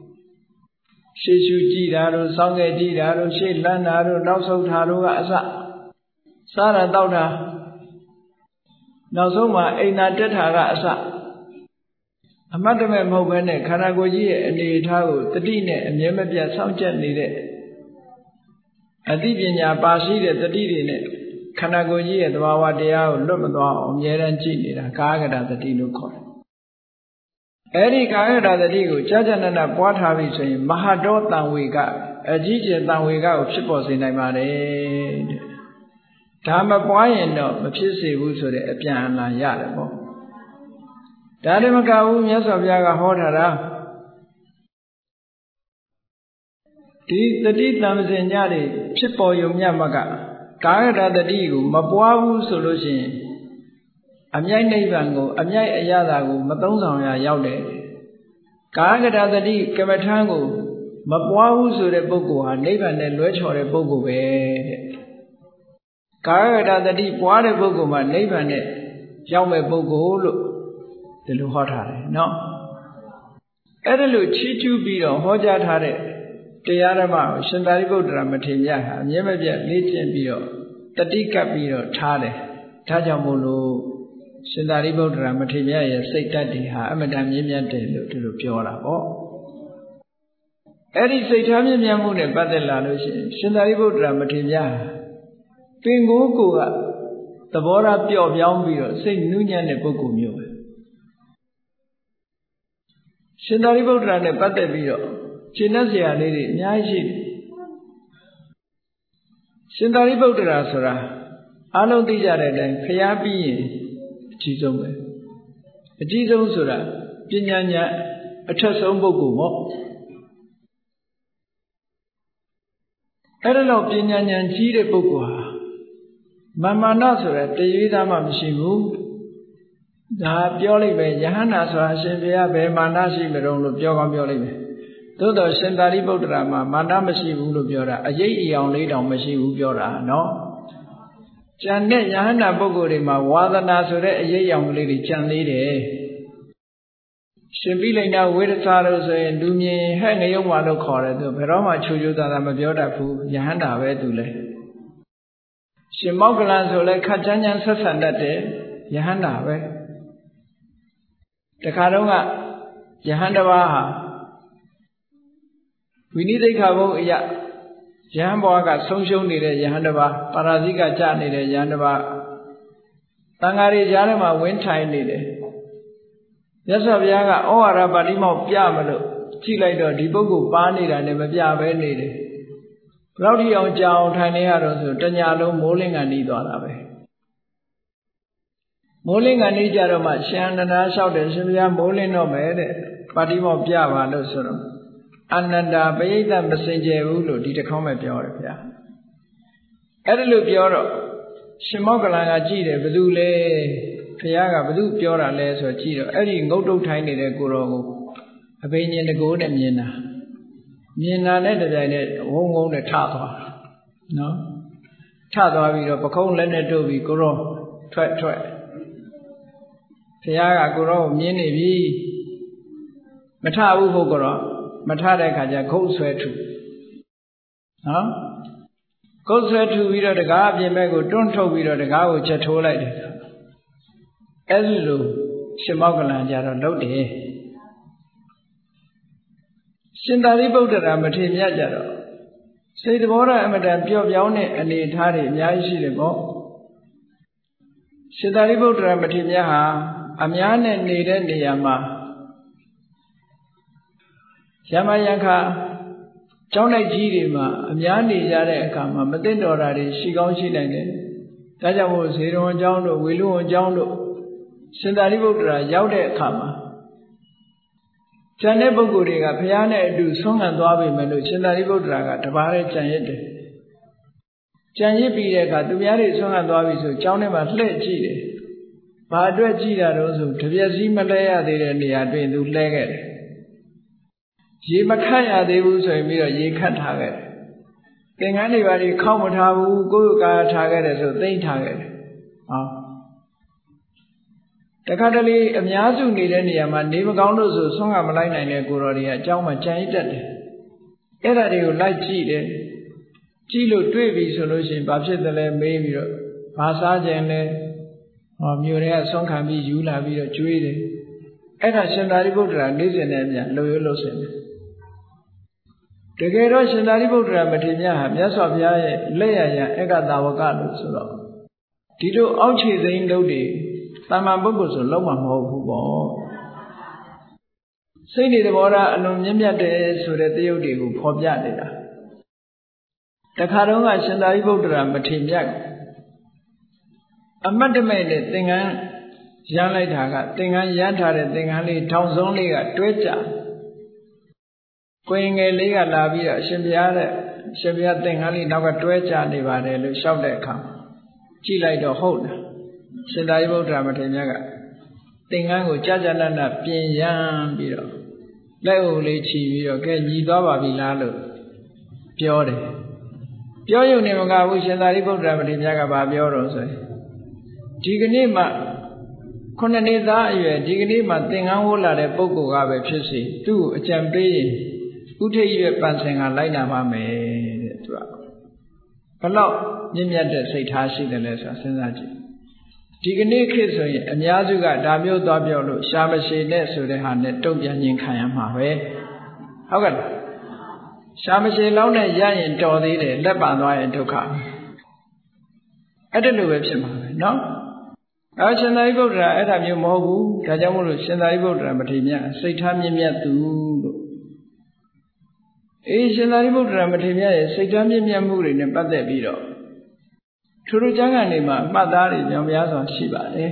Shishu Jidaro, Sange Jidaro, She Lanaro, Nauso Taru Asa Sara Dauda Nausoma, Aina Tetara Asa Amadame Mobene, Kanagoji, and the Tau, the Dine, and Yemabia Soundjet needed. Adibinia Basi, the Dine, Kanagoji, and the Wawa Dea, Lumadwa, Yeran Chini, Kagada, the Dino Court. Eri Kagada the Digo, Jajanana Boatavi saying, Mahado Tanwiga, a Jiji Tanwiga of Chipos in Imare. Tama Boyano, Mapisi Wuso de Epiana Yadabo. Dadimaka Umias of Yaga Hotara. The Ditams in Yadi, Chipo Yumyamaga, Kagada the Digo, Mabuavu solution. Amyai Nevango, Amyai Ayadago, Madonga Yaude. Kagada the Di, Kamatango, Mabuahu Sure Boko, Nevan and Luch or a Boko. Kagada the Di, Water Boko, my Nevan, Yaume Boko, the Luhotare, no. Edalu Chichu Bido, Hojatare, Tiarama, Shandaribo Dramatiya, Yemabia, Litin Bio, Tatika Bido, Tade, Tajamulu. Sindaribo Dramatia, say that he had Madame Yemiante to the Piola. Eddie say Tammy Yamune, Badela, Sindaribo Dramatia. Pinguku, the Bora Pio Yambio, say Nunian de Bokumio. Sindaribo Drane Badabio, Chinasia lady, Nyashi. Sindaribo Drasura, Alo Dijare, Fayabi. Jizome. A Jizom Sura, Pinyanya, a Chasson Bogumo. Erelo Pinyanya and Chide Bogua. Mamma Nasura, the Yidama Mishimu. The Pioli, Yahana, so I send the Manashi, Meron of Yoga Pioli. Though the Sendaribo drama, Madame Shivu Biora, a yea on laid on Mashivu Biora, no? Janet Yahana Bogorima, Wadana Sure, a young lady, Chan lady. Shivili now with the Taros and Dumi, hang a young one of Corridor, Peroma Chuju that I'm a beautiful Yahana Vedule. Shimogalan Sole, Kajanyan Sassan that day, Yahana. The Karunga, Yahandawaha. We need a cabo, ya. Jamboaga, Sonjo needed Yahandaba, Parazika Jan needed Yandaba, Tangari Janama, Wintime needed. Yasaviaga, Ora Badimo Piamalo, Chilaido, Dibogu, Bani, and Nevaja needed. Rowdy on Jow, Tiny Arrows, Tanyalo, Moling and Nidorabe. Moling and Nijaroma, Shan and I shouted, Sivia, Moling no made, Badimo Piava, no sort. Ananda Bayda Messenger Ulu did a comment Pioria. Edalu Pioro, Shimogalanga Gide, Bedule, Piaga, Bedu Piora Les or Chido, Eddie Godo Tiny de Guru, Abanian the Gold and Mina. Mina netted won't own a Tata. No? Tata Vido, Pacon Leonard Dobi, Guru, Twet. Piaga Guru, Mini Mata Ugoro. Matara Kaja, cold sweat too. Huh? Cold sweat to Vido the Gabi Mego, don't talk Vido the Gao Chatola. Elu, Shimogalan Jara Lodi. Sindaribo the Ramatin Yajaro. စိတ်သဘောထားအမတန်ပျော့ပြောင်းတဲ့အနေအထားတွေအများကြီးရှိတယ်ပေါ့ရှင်သာရိပုတ္တရာမထေရမြတ်ဟာအများနဲ့နေတဲ့နေရာမှာယမယခကျောင်းလိုက်ကြီးတွေမှာအများနေကြတဲ့အခါမှာမသိတော်တာတွေရှိကောင်းရှိနိုင်တယ်။ဒါကြောင့်မို့ဇေရဝံကျောင်းတို့ဝေလူဝံကျောင်းတို့ရှင်သာရိပုတ္တရာရောက်တဲ့အခါမှာကျန်တဲ့ပုဂ္ဂိုလ်တွေကဘုရားနဲ့အတူဆုံးခံသွားပြီမယ်လို့ရှင်သာရိပုတ္တရာကတပါးနဲ့ကြံရစ်တယ်။ကြံရစ်ပြီးတဲ့အခါသူများတွေဆုံးခံသွားပြီဆိုကျောင်းထဲမှာလှည့်ကြည့်တယ်။ဘာအတွက်ကြည့်တာတော့ဆိုတပြက်စီးမလဲရသေးတဲ့နေရာတွင်သူလှည့်ခဲ့တယ်။ရေမခတ်ရသေးဘူးဆိုရင်ပြီးတော့ရေခတ်ထားခဲ့တယ်။သင်္ကန်းတွေပါတွေခောက်မထားဘူးကိုယ်ကာထားခဲ့တယ်ဆိုသိမ့်ထားခဲ့တယ်။ဟောတခါတလေအများစုနေတဲ့နေရာမှာနေမကောင်းလို့ဆိုဆုံးကမလိုက်နိုင်တဲ့ကိုတော်တွေကအเจ้าမှာကြံရစ်တတ်တယ်။အဲ့ဒါတွေကိုလိုက်ကြည့်တယ်။ကြည့်လို့တွေ့ပြီဆိုလို့ရှိရင်ဘာဖြစ်တယ်လဲမေးပြီးတော့ဘာစားကြင်လဲဟောမြို့တွေကဆုံးခံပြီးယူလာပြီးတော့ကျွေးတယ်။အဲ့ဒါရှင်သာရိပုတ္တရာနေ့စဉ်နဲ့အမျှလှုပ်ရွလှုပ်စင်တယ်။တကယ်တော့ရှင်သာရိပုတ္တရာမထေရမြတ်ဟာမြတ်စွာဘုရားရဲ့လက်ရရဧကတာဝကလို့ဆိုတော့ဒီလိုအောက်ခြေသိမ်းလုပ်တွေသမ္မာပုဂ္ဂိုလ်ဆိုလုံးဝမဟုတ်ဘူးပေါ့စိတ်တွေသဘောထားအလွန်မြင့်မြတ်တယ်ဆိုတဲ့သရုပ်တွေကိုဖော်ပြနေတာတခါတော့ကရှင်သာရိပုတ္တရာမထေရမြတ်အမတ်တမဲ့နဲ့သင်္ကန်းရမ်းလိုက်တာကသင်္ကန်းရမ်းထားတဲ့သင်္ကန်းလေးထောင်စုံလေးကတွဲကြကိုယ်ငယ်လေးကလာပြီးတော့အရှင်ဘုရားတဲ့အရှင်ဘုရားသင်္ကန်းလေးနောက်ကတွဲကြနေပါတယ်လို့လျှောက်တဲ့အခါကြည့်လိုက်တော့ဟုတ်တယ်ရှင်သာရိပုတ္တရာမထေရမြတ်ကသင်္ကန်းကိုကြာကြာနာနာပြင်ရမ်းပြီးတော့လက်အုပ်လေးချီပြီးတော့ကဲညီသွားပါပြီလားလို့ပြောတယ်ပြောရုံနဲ့မကဘူးရှင်သာရိပုတ္တရာမထေရမြတ်ကဘာပြောတော့ဆိုရင်ဒီကနေ့မှခုနှစ်နှစ်သားအရွယ်ဒီကနေ့မှသင်္ကန်းဝိုးလာတဲ့ပုဂ္ဂိုလ်ကပဲဖြစ်စီသူ့ကိုအကြံပေးရင်ဥထိပ်ရွယ်ပန်ဆင်ကလိုက်နာပါမယ်တဲ့သူကဘလောက်မြင့်မြတ်တဲ့စိတ်ထားရှိတယ်လဲဆိုတာစဉ်းစားကြည့်ဒီကနေ့ခေတ်ဆိုရင်အများစုကဒါမျိုးသွားပြောလို့ရှားမရှိနဲ့ဆိုတဲ့ဟာနဲ့တုံ့ပြန်ခြင်းခံရမှာပဲဟုတ်ကဲ့ရှားမရှိလောက်နဲ့ရရင်တော်သေးတယ်လက်ပံသွားရင်ဒုက္ခအဲ့ဒါလိုပဲဖြစ်မှာပဲเนาะရှင်သာရိပုတ္တရာအဲ့ဒါမျိုးမဟုတ်ဘူးဒါကြောင့်မို့လို့ရှင်သာရိပုတ္တရာမထေရမြတ်စိတ်ထားမြင့်မြတ်သူလို့ရှင်သာရိပုတ္တရာမထေရမြတ်ရဲ့စိတ်ထားမြင့်မြတ်မှုတွေနဲ့ပတ်သက်ပြီးတော့ထူးထူးခြားခြားနေမှာအမှတ်သားတွေကြောင့်များစွာရှိပါတယ်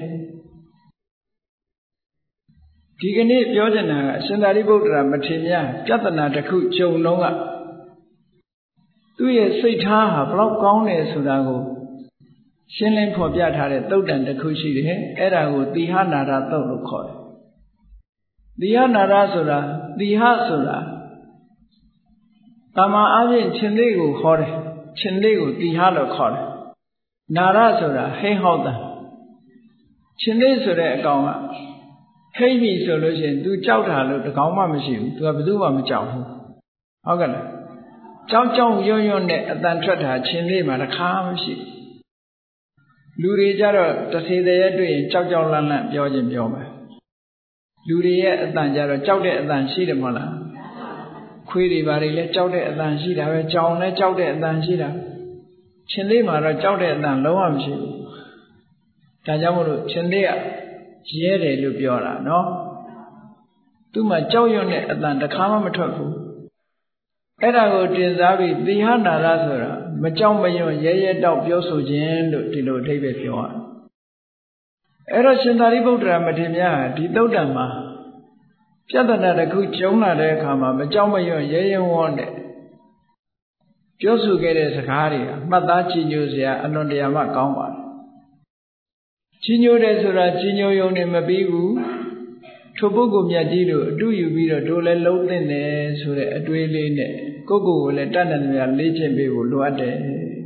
ဒီကနေ့ပြောချင်တာကရှင်သာရိပုတ္တရာမထေရမြတ်ပြဿနာတစ်ခုကြုံတော့ကသူ့ရဲ့စိတ်ထားဟာဘလောက်ကောင်းတယ်ဆိုတာကိုရှင်းလင်းဖော်ပြထားတဲ့သုတ်တန်တစ်ခုရှိတယ်အဲ့ဒါကိုသီဟနာရသုတ်လို့ခေါ်တယ်သီဟနာရဆိုတာသီဟဆိုတာတမန်အားဖြင့်ရှင်လေးကိုခေါ်တယ်ရှင်လေးကိုသီဟလို့ခေါ်တယ်နာရဆိုတာဟိဟောက်တန်ရှင်လေးဆိုတဲ့အကောင်ကဟိပြီဆိုလို့ရှိရင် तू ကြောက်တာလို့တကောင်မှမရှိဘူး तू ကဘယ်သူမှမကြောက်ဘူးဟုတ်ကဲ့လားကြောက်ရွံ့ရွံ့နဲ့အတန်ထွက်တာရှင်လေးမှာတစ်ခါမရှိဘူးလူတွေကြတော့တစေတည်းတွေ့ရင်ကြောက်လန့်လန့်ပြောခြင်းပြောမယ်လူတွေရဲ့အတန်ကြတော့ကြောက်တဲ့အတန်ရှိတယ်မဟုတ်လားခွေးတွေဘာတွေလဲကြောက်တဲ့အတန်ရှိတာပဲကြောင်လည်းကြောက်တဲ့အတန်ရှိတာရှင်လေးမှာတော့ကြောက်တဲ့အတန်လုံးဝမရှိဘူးဒါကြောင့်မို့လို့ရှင်လေးကရဲတယ်လို့ပြောတာနော်သူ့မှာကြောက်ရွံ့တဲ့အတန်တစ်ခါမှမထွက်ဘူးအဲ့ဒါကိုတင်စားပြီးသီဟနာရဆိုတာမကြောက်မရွံ့ရဲတောက်ပြောဆိုခြင်းလို့ဒီလိုအဓိပ္ပာယ်ပြောရတယ်အဲ့တော့ရှင်သာရိပုတ္တရာမထေရမြတ်ဟာဒီသုတ်တံမှာပြဿနာတစ်ခုကြုံလာတဲ့အခါမှာမကြောက်မရွံ့ရဲရဲဝံ့တဲ့ပြောဆိုခဲ့တဲ့စကားတွေမှတ်သားကြည်ညိုစရာအလွန်တရာမှကောင်းပါတယ်ကြည်ညိုတယ်ဆိုတာကြည်ညိုရုံနဲ့မပြီးဘူးထိုပုဂ္ဂိုလ်မြတ်ကြီးတို့အတူယူပြီးတော့တို့လည်းလုံးသင့်တယ်ဆိုတဲ့အတွေးလေးနဲ့ကိုယ့်ကိုယ်ကိုလည်းတတ်နိုင်သမျှလေ့ကျင့်ပေးဖို့လိုအပ်တယ်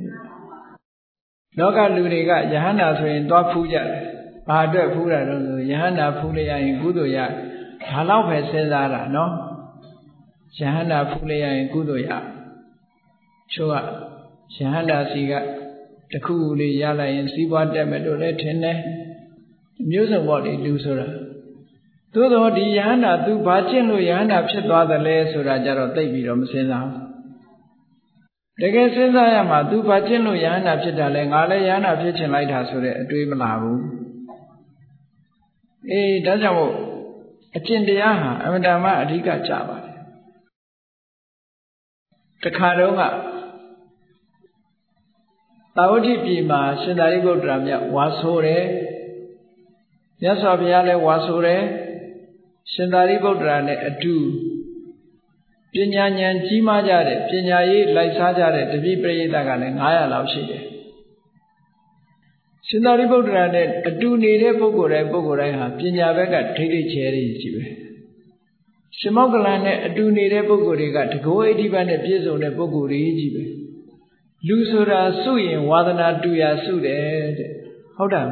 လောကလူတွေကယဟန္တာဆိုရင်သွားဖူးကြတယ်ဘာအတွက်ဖူးတာတော့ဆိုယဟန္တာဖူးလိုက်ရရင်ကုသိုလ်ရဒါတော့ပဲစဉ်းစားတာနော်ယဟန္တာဖူးလိုက်ရရင်ကုသိုလ်ရချို့ကယဟန္တာစီကတခုလေးရလိုက်ရင်စီးပွားတက်မယ်လို့လည်းထင်တယ်မျိုးစုံပေါ့လေလူဆိုတာသို့တော့ဒီယဟန္တာသူဘာကျင့်လို့ယဟန္တာဖြစ်သွားသလဲဆိုတာကြတော့သိပြီးတော့မစဉ်းစားဘူးတကယ်စဉ်းစားရမှာသူဘာကျင့်လို့ယဟန္တာဖြစ်တာလဲငါလည်းယဟန္တာဖြစ်ချင်လိုက်တာဆိုတဲ့အတွေးမလာဘူးဒါကြောင့်မို့အကျင့်တရားဟာအမှန်တမ်းအဓိကကြပါတယ်တခါတော့ကသာဝတိပြည်မှာရှင်သာရိပုတ္တရာမြတ်ဝါဆိုတယ်မြတ်စွာဘုရားလည်းဝါဆိုတယ်ရှင်သာရိပုတ္တရာနဲ့အတူပညာဉာဏ်ကြီးမားကြတဲ့ပညာရေးလိုက်စားကြတဲ့တပည့်ပရိသတ်ကလည်း900လောက်ရှိတယ်ရှင်သာရိပုတ္တရာနဲ့အတူနေတဲ့ပုဂ္ဂိုလ်တိုင်းဟာပညာဘက်ကထိတ်ထိတ်ချဲရည်ကြီးပဲရှင်မောက္ကလန်နဲ့အတူနေတဲ့ပုဂ္ဂိုလ်တွေကတကောဣတိပတ်နဲ့ပြည့်စုံတဲ့ပုဂ္ဂိုလ်တွေကြီးပဲလူဆိုတာစုရင်ဝါဒနာတူရာစုတယ်တဲ့ဟုတ်တယ်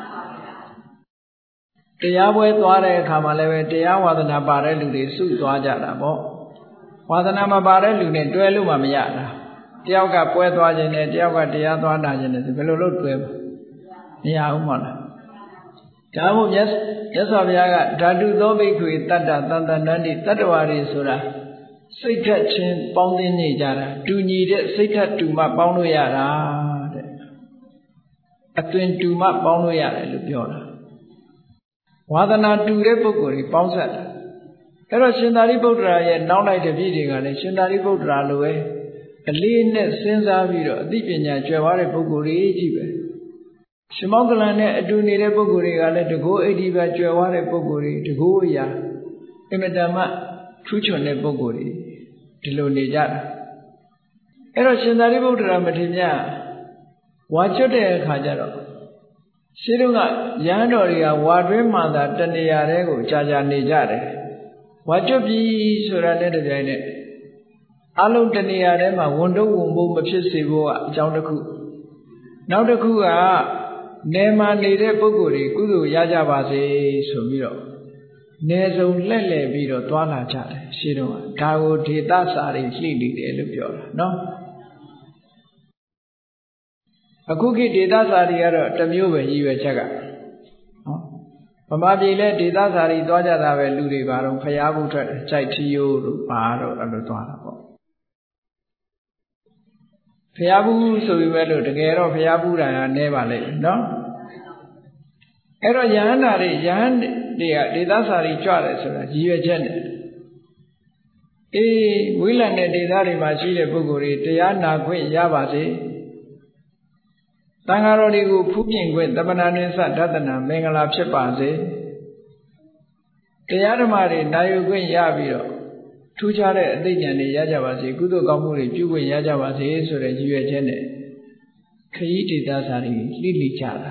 တရားပွဲသွားတဲ့အခါမှာလည်းပဲတရားဝါဒနာပါတဲ့လူတွေစုသွားကြတာပေါ့ဝါဒနာမပါတဲ့လူနဲ့တွဲလို့မှမရတာတယောက်ကပွဲသွားခြင်းနဲ့တယောက်ကတရားသွားတာခြင်းနဲ့ဘယ်လိုလုပ်တွဲမရဘူးမဟုတ်လားဒါမို့မြတ်စွာဘုရားကဓာတုသောဘိက္ခွေတတ္တသံတန္တန္တိတတ္တဝါတွေဆိုတာစိတ်ဓာတ်ချင်းပေါင်းသင်းနေကြတာတူညီတဲ့စိတ်ဓာတ်တူမှပေါင်းလို့ရတာတဲ့အသွင်တူမှပေါင်းလို့ရတယ်လို့ပြောတာဝါဒနာတူတဲ့ပုဂ္ဂိုလ်တွေပေါင်းဆက်တာအဲ့တော့ရှင်သာရိပုတ္တရာရဲ့နောက်လိုက်တပည့်တွေကလည်းရှင်သာရိပုတ္တရာလိုပဲအလေးနဲ့စဉ်းစားပြီးတော့အသိပညာကျွယ်ဝတဲ့ပုဂ္ဂိုလ်တွေကြီးပဲရှင်မောက္ကလန်နဲ့အတူနေတဲ့ပုဂ္ဂိုလ်တွေကလည်းတကောဣတိပတ်ကျွယ်ဝတဲ့ပုဂ္ဂိုလ်တွေတကောအရာအင်မတန်မှထူးချွန်တဲ့ပုဂ္ဂိုလ်တွေဒီလိုနေကြတာအဲ့တော့ရှင်သာရိပုတ္တရာမထေရမြတ်ဝါကျွတ်တဲ့အခါကျတော့ရှင်းတော့ကရဟန်းတော်တွေကဝါတွင်းမှသာတနေရာတဲကိုကြာကြာနေကြတယ်ဝါကျွတ်ပြီဆိုတာနဲ့တပြိုင်နက်အလုံးတနေရာထဲမှာဝန်တော့ဝန်ဖို့မဖြစ်စေဖို့ကအကြောင်းတစ်ခုနောက်တစ်ခုကနယ်မှာနေတဲ့ပုဂ္ဂိုလ်တွေကုသိုလ်ရကြပါစေဆိုပြီးတော့နယ်စုံလှည့်လည်ပြီးတော့သွားလာကြတယ်ရှင်းတော့ဒါကိုဒေသစာတွေလှိနေတယ်လို့ပြောတာနော်အခုခေတ်ဒေသစာတွေကတော့တစ်မျိုးပဲရည်ရွယ်ချက်ကဗမာပြည်လဲဒေသစာတွေသွားကြတာပဲလူတွေပါတော့ဖျားဘူးထွက်ကြိုက်ထီယိုးတို့ပါတော့အဲ့လိုသွားတာပေါ့ဖျားဘူးဆိုပြီးပဲလို့တကယ်တော့ဖျားဘူးတာနဲပါလေနော်အဲ့တော့ယဟန္တာတွေယဟန်တွေကဒေသစာတွေကြွတယ်ဆိုတာရည်ရွယ်ချက်နဲ့ဝိလံတဲ့ဒေသတွေမှာရှိတဲ့ပုဂ္ဂိုလ်တွေတရားနာခွင့်ရပါစေတန်ဃာတော်တွေကိုဖူးပြင်ခွင့်တပ္ပနာနိသဒသနာမင်္ဂလာဖြစ်ပါစေတရားဓမ္မတွေနာယူခွင့်ရပြီးတော့ထူးခြားတဲ့အသိဉာဏ်တွေရကြပါစေကုသိုလ်ကောင်းမှုတွေပြုခွင့်ရကြပါစေဆိုတဲ့ရည်ရွယ်ချက်နဲ့ခရီးဒေသစာတွေလှိကြတာ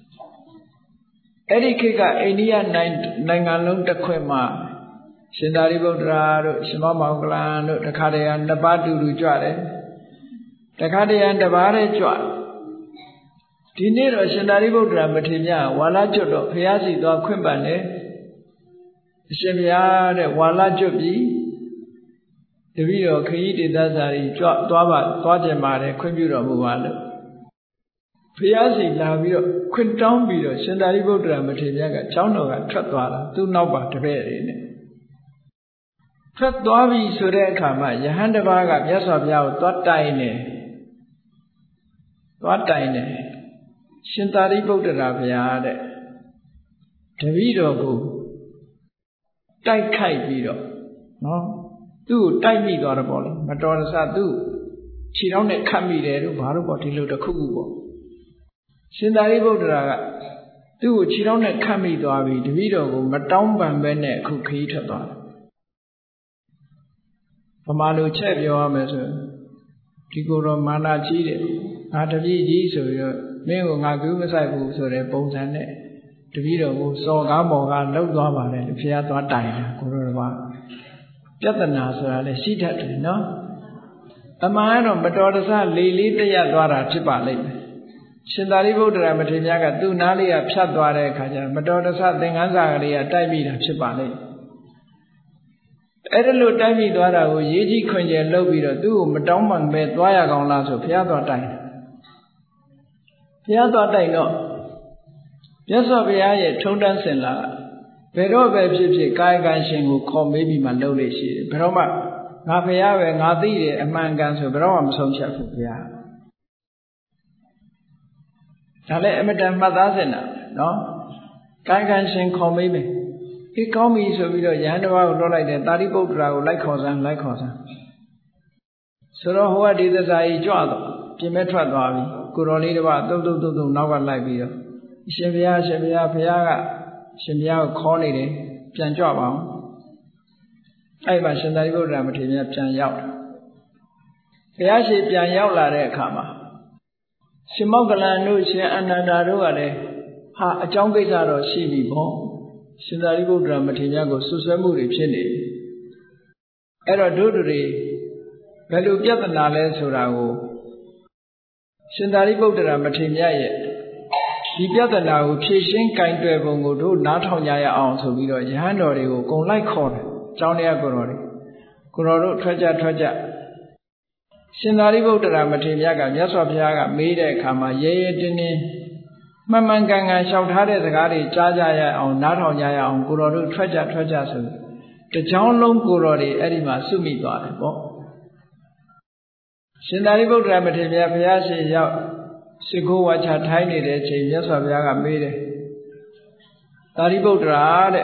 အဲ့ဒီခေတ်ကအိန္ဒိယနိုင်ငံလုံးတစ်ခွင်မှာရှင်သာရိပုတ္တရာတို့ရှင်မောက္ကလန်တို့တခါတည်းကနှစ်ပါးတူတူကြွတယ်တခါတည်းကတစ်ပါးတည်းကြွဒီနေ့တော့ရှင်သာရိပုတ္တရာမထေရမြတ်ဝါလာကျွတ်တော့ဘုရားစီသွားခွင့်ပန်တယ်အရှင်ဘုရားတဲ့ဝါလာကျွတ်ပြီတပည့်တော်ခရီးဒေသစာတွေကြွသွားကြပါတယ်ခွင့်ပြုတော်မူပါလို့ဘုရားစီလာပြီးတော့ခွင့်တောင်းပြီးတော့ရှင်သာရိပုတ္တရာမထေရမြတ်ကကျောင်းတော်ကထွက်သွားတာသူ့နောက်ပါတပည့်တွေနဲ့ထွက်သွားပြီဆိုတဲ့အခါမှာယဟန်တစ်ပါးကမြတ်စွာဘုရားကိုသွားတိုင်တယ်ရှင်သာရိပုတ္တရာဘုရားတဲ့တပည့်တော်ကိုတိုက်ခိုက်ပြီးတော့နော်သူ့ကိုတိုက်မိသွားတော့ပေါ့လေမတော်တဆသူ့ခြေထောက်နဲ့ခတ်မိတယ်လို့ဘာလို့ပေါ့ဒီလိုတစ်ခုခုပေါ့ရှင်သာရိပုတ္တရာကသူ့ကိုခြေထောက်နဲ့ခတ်မိသွားပြီတပည့်တော်ကိုမတောင်းပန်ပဲနဲ့အခုခရီးထွက်သွားတယ်ဗမာလိုချက်ပြောရမယ်ဆိုဒီကိုယ်တော်မာနကြီးတယ်ငါတပည့်ကြီးဆိုပြီးတော့မင်းကိုငါကူးမဆိုင်ဘူးဆိုတဲ့ပုံစံနဲ့တပည့်တော်ကိုစော်ကားမော်ကားလှုပ်သွားပါလေဘုရားသွားတိုင်တာကိုယ်တော်ကပြဿနာဆိုတာလည်းရှိတတ်တယ်နော်အမှန်ကတော့မတော်တဆလေးတရက်သွားတာဖြစ်ပါလိမ့်မယ်ရှင်သာရိပုတ္တရာမထေရမြတ်ကသူ့နားလေးကဖြတ်သွားတဲ့အခါကျတော့မတော်တဆသင်္ကန်းစာကလေးကတိုက်မိတာဖြစ်ပါလိမ့်အဲ့ဒါလို့တိုက်မိသွားတာကိုရေးကြီးခွင်ကျယ်လုပ်ပြီးတော့သူ့ကိုမတောင်းပန်ပဲသွားရကောင်းလားဆိုဘုရားသွားတိုင်ဘုရားသွားတိုင်တော့မြတ်စွာဘုရားရဲ့ထုံးတမ်းစင်လာဘယ်တော့ပဲဖြစ်ဖြစ်ကာယကံရှင်ကိုခေါ်မေးပြီးမှလုပ်လို့ရှိတယ်ဘယ်တော့မှမငါဖရာပဲငါသိတယ်အမှန်ကန်ဆိုဘယ်တော့မှမဆုံးဖြတ်ဘူးဖရာဒါလည်းအမတန်မှတ်သားစင်တာနော်ကိုင်းကန်ရှင်ခေါ်မေးမယ်ဒီကောင်းပြီဆိုပြီးတော့ယဟန်တစ်ပါးကိုလွှတ်လိုက်တယ်တာရိပုတ္တရာကိုလိုက်ခေါ်စမ်းဆိုတော့ဟိုကဒီသစ္စာကြီးကြွတော့ပြင်မဲ့ထွက်သွားပြီကိုတော်လေးတစ်ပါးတုတ်နောက်ကလိုက်ပြီးတော့ရှင်ဘုရားဖရာကရှင်ဘုရားကိုခေါ်နေတယ်ပြန်ကြွပါအောင်အဲ့မှာရှင်သာရိပုတ္တရာမထေရမြတ်ပြန်ရောက်တယ်ဘုရားရှိပြန်ရောက်လာတဲ့အခါမှာရှင်မောက္ကလန်တို့ရှင်အနန္ဒာတို့ကလည်းဟာအကြောင်းကိစ္စတော့ရှိပြီပေါ့ရှင်သာရိပုတ္တရာမထေရမြတ်ကိုဆွဆွဲမှုတွေဖြစ်နေပြီအဲ့တော့တို့တွေဘယ်လိုပြဿနာလဲဆိုတာကိုရှင်သာရိပုတ္တရာမထေရမြတ်ရဲ့ဒီပြဿနာကိုဖြေရှင်းကင်တွယ်ပုံကိုတို့နားထောင်ကြရအောင်ဆိုပြီးတော့ယဟန်တော်တွေကိုအကုန်လိုက်ခေါ်တယ်ကျောင်းထဲကိုတော်တို့ထွက်ကြရှင်သာရိပုတ္တရာမထေရမြတ်ကမြတ်စွာဘုရားကမေးတဲ့အခါမှာရဲတင်းမှန်ကန်လျှောက်ထားတဲ့စကားတွေကြားကြရအောင်နားထောင်ကြရအောင်ကိုတော်တို့ထွက်ကြဆိုတကြောင်းလုံးကိုတော်တွေအဲ့ဒီမှာစုမိသွားတယ်ပေါ့ရှင်သာရိပုတ္တရာမထေရမြတ်ဘုရားရှင်ရောက်ရှိခိုးဝါချထိုင်းနေတဲ့အချိန်မြတ်စွာဘုရားကမေးတယ်သာရိပုတ္တရာတဲ့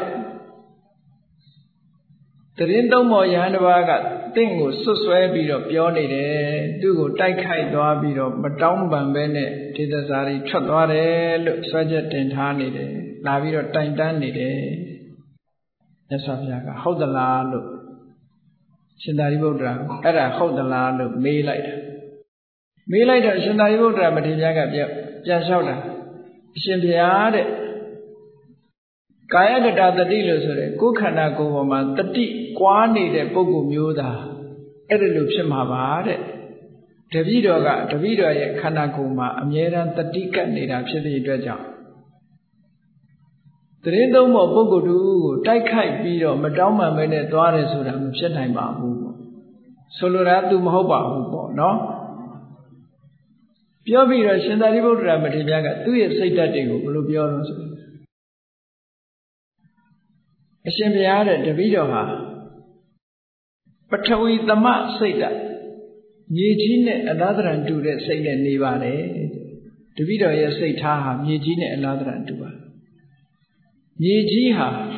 တရင်သုံးမော်ယဟန်တစ်ပါးကတင့်ကိုဆွတ်ဆွဲပြီးတော့ပြောနေတယ်သူ့ကိုတိုက်ခိုက်သွားပြီးတော့မတောင်းပန်ပဲနဲ့ဒေသစာရီထွက်သွားတယ်လို့ဆွဲချက်တင်ထားနေတယ်လာပြီးတော့တိုင်တန်းနေတယ်မြတ်စွာဘုရားကဟုတ်သလားလို့ရှင်သာရိပုတ္တရာအဲ့ဒါဟုတ်သလားလို့မေးလိုက်တော့ရှင်သာရိပုတ္တရာမထေရမြတ်ကပြန်လျှောက်တာအရှင်ဘုရားတဲ့ကာယကတတတိလို့ဆိုရဲကိုယ်ခန္ဓာကိုယ်ပေါ်မှာတတိကွာနေတဲ့ပုဂ္ဂိုလ်မျိုးသားအဲ့ဒါလိုဖြစ်မှာပါတဲ့တပည့်တော်ရဲ့ခန္ဓာကိုယ်မှာအမြဲတမ်းတတိကပ်နေတာဖြစ်တဲ့အတွက်ကြောင့်တရင်သုံးဖို့ပုဂ္ဂိုလ်တူကိုတိုက်ခိုက်ပြီးတော့မတောင်းပန်ပဲနဲ့သွားတယ်ဆိုတာမဖြစ်နိုင်ပါဘူးပေါ့ဆိုလိုတာသူမဟုတ်ပါဘူးပေါ့နော်ပြောပြီးတော့ရှင်သာရိပုတ္တရာမထေရမြတ်ကသူ့ရဲ့စိတ်ဓာတ်တွေကိုဘယ်လိုပြောလို့ဆိုအရှင်ဘုရားတဲ့တပည့်တော်ဟာပထဝီသမစိတ်ဓာတ်မြေကြီးနဲ့အလားတရံတူတဲ့စိတ်နဲ့နေပါတယ်တပည့်တော်ရဲ့စိတ်ထားဟာမြေကြီးနဲ့အလားတရံတူပါမြေကြီး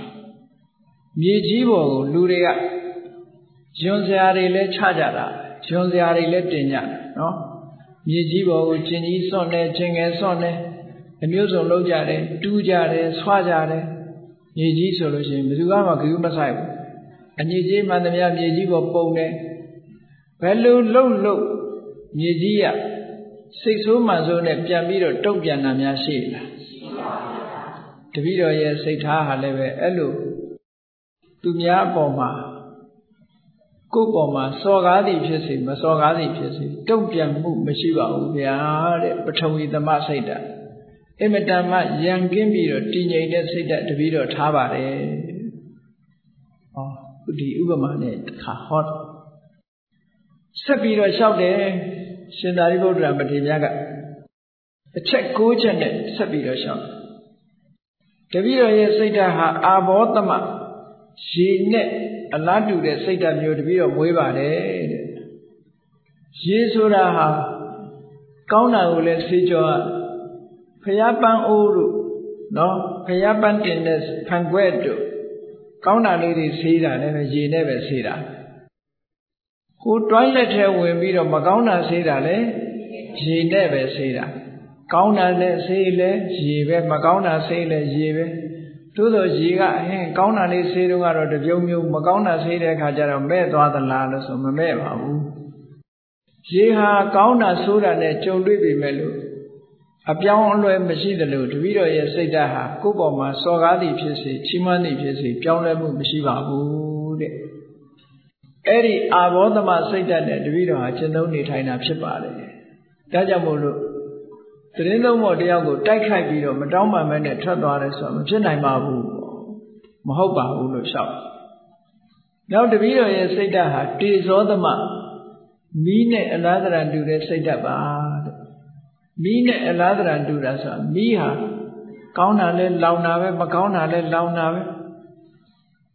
ပေါ်ကိုလူတွေကယွန်စရာတွေလည်းချကြတာယွန်စရာတွေလည်းတင်ကြတာနော်မြေကြီးပေါ်ကိုကျင်ကြီးစွန့်တယ်ကျင်ငယ်စွန့်တယ်အမျိုးစုံလုပ်ကြတယ်တူးကြတယ်ဆွကြတယ်မြေကြီးဆိုလို့ရှိရင်ဘယ်သူမှဂရုမစိုက်ဘူးအညစ်အကြေးမှန်သမျှမြေကြီးပေါ်ပုံတယ်ဘယ်လိုလုပ်မြေကြီးကစိတ်ဆိုးမှန်ဆိုးနဲ့ပြန်ပြီးတော့တုတ်ပြန်တာများရှိလားရှိပါဘူးတပည့်တော်ရဲ့စိတ်ထားဟာလည်းပဲအဲ့လိုသူများအပေါ်မှာကိုယ့်ပေါ်မှာစော်ကားသည်ဖြစ်စေမစော်ကားသည်ဖြစ်စေတုံ့ပြန်မှုမရှိပါဘူးဗျာတဲ့ပထဝီသမစိတ်ဓာတ်အင်မတန်မှရန်ကင်းပြီးတော့တည်ငြိမ်တဲ့စိတ်ဓာတ်တပည့်တော်ထားပါတယ်ဟောဒီဥပမာနဲ့တစ်ခါဟောဆက်ပြီးတော့လျှောက်တယ်ရှင်သာရိပုတ္တရာမထေရမြတ်ကအချက်9ချက်နဲ့ဆက်ပြီးတော့လျှောက်တပည့်တော်ရဲ့စိတ်ဓာတ်ဟာအာဘောသမရေနဲ့အလားတူတဲ့စိတ်ဓာတ်မျိုးတပည့်တော်မွေးပါတယ်တဲ့ရေဆိုတာဟာကောင်းတာကိုလည်းဆေးကြောဖျားပန်းအိုးတို့နော်ဖျားပန်းတင်တဲ့ဖန်ခွက်တို့ကောင်းတာလေးတွေဆေးတာလည်းပဲရေနဲ့ပဲဆေးတာဟိုတွိုင်းလက်ထဲဝင်ပြီးတော့မကောင်းတာဆေးတာလည်းရေနဲ့ပဲဆေးတာကောင်းတာလည်းဆေးလည်းရေပဲမကောင်းတာဆေးလည်းရေပဲသို့သောရေကကောင်းတာလေးဆေးတော့ကတော့တပြုံမျိုးမကောင်းတာဆေးတဲ့အခါကျတော့မဲ့သွားသလားလို့ဆိုမမဲ့ပါဘူးရေဟာကောင်းတာဆိုးတာနဲ့ကြုံတွေ့ပြီမဲ့လို့အပြောင်းအလဲမရှိသလိုတပည့်တော်ရဲ့စိတ်ဓာတ်ဟာကိုယ့်ပေါ်မှာစော်ကားသည်ဖြစ်စေချီးမွမ်းသည်ဖြစ်စေပြောင်းလဲမှုမရှိပါဘူးတဲ့အဲ့ဒီအာဘောသမစိတ်ဓာတ်နဲ့တပည့်တော်ဟာကျင့်သုံးနေထိုင်တာဖြစ်ပါတယ်ဒါကြောင့်မို့လို့တရင်သုံးဖို့တယောက်ကိုတိုက်ခိုက်ပြီးတော့မတောင်းပန်မဲနဲ့ထွက်သွားတယ်ဆိုတော့မဖြစ်နိုင်ပါဘူးမဟုတ်ပါဘူးလို့ရှောက်နောက်တပည့်တော်ရဲ့စိတ်ဓာတ်ဟာတေဇောသမမီးနဲ့အလားတရံတူတဲ့စိတ်ဓာတ်ပါတဲ့မီးနဲ့အလားတရံတူတာဆိုတာမီးဟာကောင်းတာလဲလောင်တာပဲမကောင်းတာလဲလောင်တာပဲ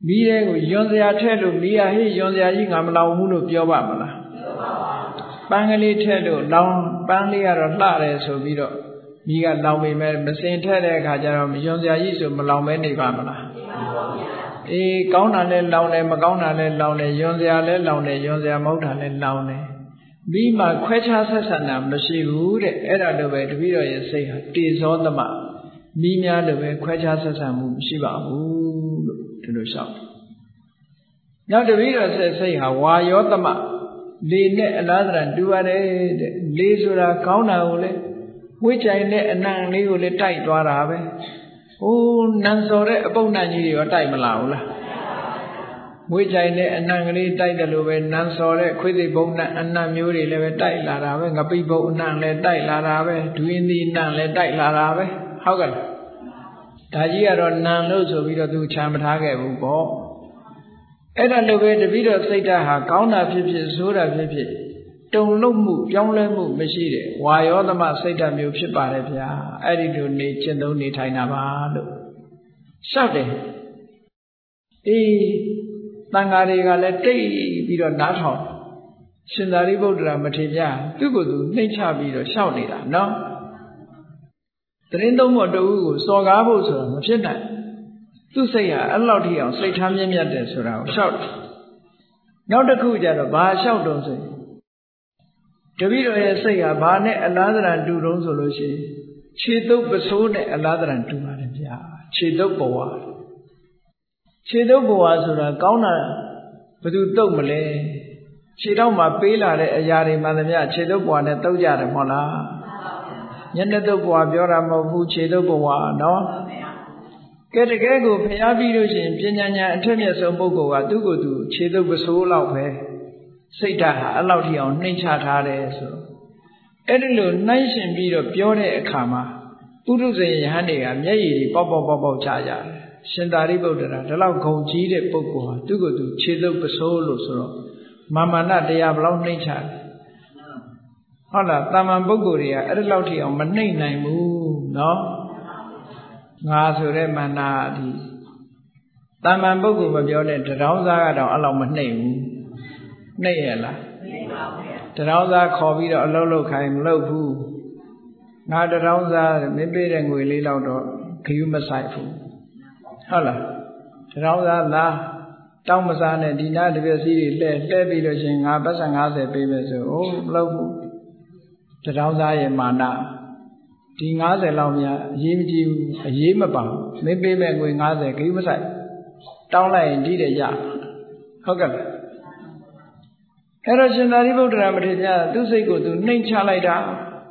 မီးတွေကိုယွန်စရာထည့်လို့မီးရဟေးယွန်စရာကြီးငါမလောင်ဘူးလို့ပြောပါမလားပန်းကလေးထည့်လို့လောင်ပန်းလေးကတော့လှတယ်ဆိုပြီးတော့မီးကလောင်ပေမဲ့မစင်ထည့်တဲ့အခါကျတော့ယွန်စရာကြီးဆိုမလောင်ပဲနေပါမလားအေးကောင်းတာလဲလောင်တယ်မကောင်းတာလဲလောင်တယ်ယွန်စရာလဲလောင်တယ်ယွန်စရာမဟုတ်တာလဲလောင်တယ်ပြီးမှခွဲခြားဆက်ဆံတာမရှိဘူးတဲ့အဲ့ဒါလိုပဲတပည့်တော်ရဲ့စိတ်ဟာတေဇောသမမီးများလိုပဲခွဲခြားဆက်ဆံမှုမရှိပါဘူးလို့ဒီလိုလျှောက်နောက်တပည့်တော်စိတ်ဟာဝါယောသမလေနဲ့အလားတန်တူပါတယ်တဲ့လေဆိုတာကောင်းတာကိုလေဝိကြိုင်တဲ့အနံလေးကိုလေတိုက်သွားတာပဲဟိုးနန်းစော်တဲ့အပုပ်နံကြီးတွေရောတိုက်မလာဘူးလားဝိကြိုင်တဲ့အနံကလေးတိုက်တယ်လို့ပဲနန်းစော်တဲ့ခွေးသိပ်ဘုံနံအနံမျိုးတွေလည်းပဲတိုက်လာတာပဲငပိဘုံအနံလည်းတိုက်လာတာပဲဒွင်းသီးနံလည်းတိုက်လာတာပဲဟုတ်ကဲ့ဒါကြီးကတော့နံလို့ဆိုပြီးတော့သူချမ်းမထားခဲ့ဘူးပေါ့အဲ့ဒါလိုပဲတပည့်တော်စိတ်ဓာတ်ဟာကောင်းတာဖြစ်ဖြစ်ဆိုးတာဖြစ်ဖြစ်တုံလုံးမှုပြောင်းလဲမှုမရှိတဲ့ဝါယောသမစိတ်ဓာတ်မျိုးဖြစ်ပါတယ်ဗျာအဲ့ဒီလိုနေကျင့်သုံးနေထိုင်တာပါလို့ရှောက်တယ်အေးတန်ဃာတွေကလည်းတိတ်ပြီးတော့နားထောင်ရှင်သာရိပုတ္တရာမထေရသူ့ကိုယ်သူနှိမ့်ချပြီးတော့ရှောက်နေတာနော်တရင်သုံးဖို့တူကိုစော်ကားဖို့ဆိုတာမဖြစ်နိုင်သူ့စိတ်ဟာအဲ့လောက်ထိအောင်စိတ်ထားမြင့်မြတ်တယ်ဆိုတာကိုရှောက်တယ်နောက်တစ်ခုကျတော့ဘာရှောက်တုံးဆိုတပည့်တော်ရဲ့စိတ်ဟာဘာနဲ့အလားတန်တူတုံးဆိုလို့ရှိရင်ခြေတုပ်ပစိုးနဲ့အလားတန်တူပါတယ်ဗျာခြေတုပ်ဘဝခြေတုပ်ဘဝဆိုတာကောင်းတာဘယ်သူတုပ်မလဲခြေထောက်မှာပေးလာတဲ့အရာတွေမှန်သမျှခြေတုပ်ဘဝနဲ့တုပ်ကြတယ်မဟုတ်လားညနေတုပ်ဘဝပြောတာမဟုတ်ဘူးခြေတုပ်ဘဝနော်ကဲတကယ်ကိုဖျားပြီးလို့ရှိရင်ပညာဉာဏ်အထက်မြတ်ဆုံးပုဂ္ဂိုလ်ကသူ့ကိုယ်သူခြေတုပ်ပစိုးလောက်ပဲစိတ်ဓာတ်ဟာအဲ့လောက်ထိအောင်နှိမ့်ချထားတယ်ဆိုအဲ့ဒီလိုနှိုင်းရှင်ပြီးတော့ပြောတဲ့အခါမှာပုရုဇဉ်ယဟန်တွေကမျက်ရည်တွေပေါက်ပေါက်ချကြတယ်ရှင်သာရိပုတ္တရာဒီလောက်ဂုဏ်ကြီးတဲ့ပုဂ္ဂိုလ်ဟာသူ့ကိုယ်သူခြေတုပ်ပစိုးလို့ဆိုတော့မာမနတရားဘလောက်နှိမ့်ချတယ်ဟုတ်လားတာမန်ပုဂ္ဂိုလ်တွေကအဲ့ဒီလောက်ထိအောင်မနှိမ့်နိုင်ဘူးနော်ငါဆိုတဲ့မာနဒီတာမန်ပုဂ္ဂိုလ်မပြောနဲ့တရောင်းစားကတော့အဲ့လောက်မနှိမ့်ဘူးနှိမ့်ရလားနှိမ့်ပါဘူးတရောင်းစားခေါ်ပြီးတော့အလုပ်လုပ်ခိုင်းမလုပ်ဘူးငါတရောင်းစားမင်းပေးတဲ့ငွေလေးလောက်တော့ခယူးမဆိုင်ဘူးဟုတ်လားတရောင်းစားလားတောင်းမစားနဲ့ဒီနာတပြည့်စီးတွေလှဲပြီးလို့ရှင်ငါပတ်စံ90ပေးမယ်ဆိုဟုတ်မလုပ်ဘူးတရောင်းစားရဲ့မာနဒီ90လောက်များအရေးမကြီးဘူးအရေးမပါဘူးမင်းပေးမဲ့ငွေ90ခယူးမဆိုင်တောင်းလိုက်ရင်ဒီတဲ့ရဟုတ်ကဲ့အဲ့တော့ရှင်သာရိပုတ္တရာမထေရသူ့စိတ်ကိုသူနှိမ့်ချလိုက်တာ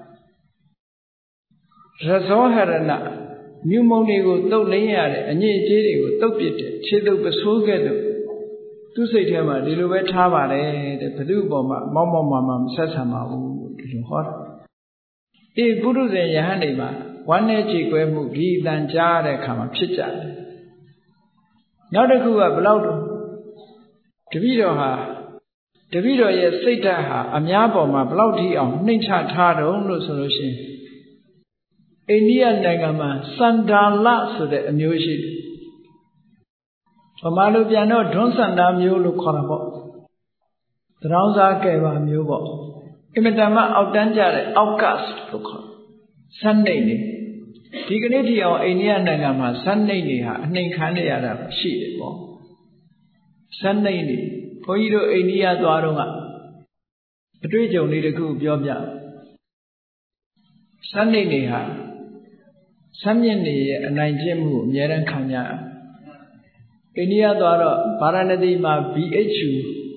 ရဇောဟရဏမြူမုံတွေကိုတုတ်လင်းရတဲ့အညစ်အကြေးတွေကိုတုတ်ပစ်တယ်ခြေတုပ်ပစိုးခဲ့သူသူ့စိတ်ထဲမှာဒီလိုပဲထားပါတယ်တဲ့ဘု து ပေါ်မှာမောက်မာမဆက်ဆံပါဘူးဒီလိုဟောတယ်အေးပုရုဇဉ်ယဟန်တွေမှာဝမ်းနဲ့ကြေကွဲမှုဒီအတန်ကြားတဲ့အခါမှာဖြစ်ကြတယ်နောက်တစ်ခုကဘလောက်တော့တပည့်တော်ရဲ့စိတ်ဓာတ်ဟာအများပေါ်မှာဘလောက်ထိအောင်နှိမ့်ချထားတုံးလို့ဆိုလို့ရှိရင်အိန္ဒိယနိုင်ငံမှာစန္ဒာလဆိုတဲ့အမျိုးရှိတယ်ဗမာလိုပြန်တော့ဒွန်းစန္ဒာမျိုးလို့ခေါ်တာပေါ့တရောင်းစားကဲပါမျိုးပေါ့အင်မတန်မှအောက်တန်းကြတဲ့ outcast လို့ခေါ်စံနှိမ့်နေဒီကနေ့ထိအောင်အိန္ဒိယနိုင်ငံမှာစံနှိမ့်နေဟာအနှိမ်ခံရရတာရှိတယ်ပေါ့စံနှိမ့်နေဘုန်းကြီးတို့အိန္ဒိယသွားတော့ကအတွေ့အကြုံလေးတစ်ခုပြောပြစံနှိမ့်နေဟာစံမြင့်နေရဲ့အနိုင်ကျင့်မှုအများရန်ခံရအိန္ဒိယသွားတော့ဗာရာဏသီမှာ BHU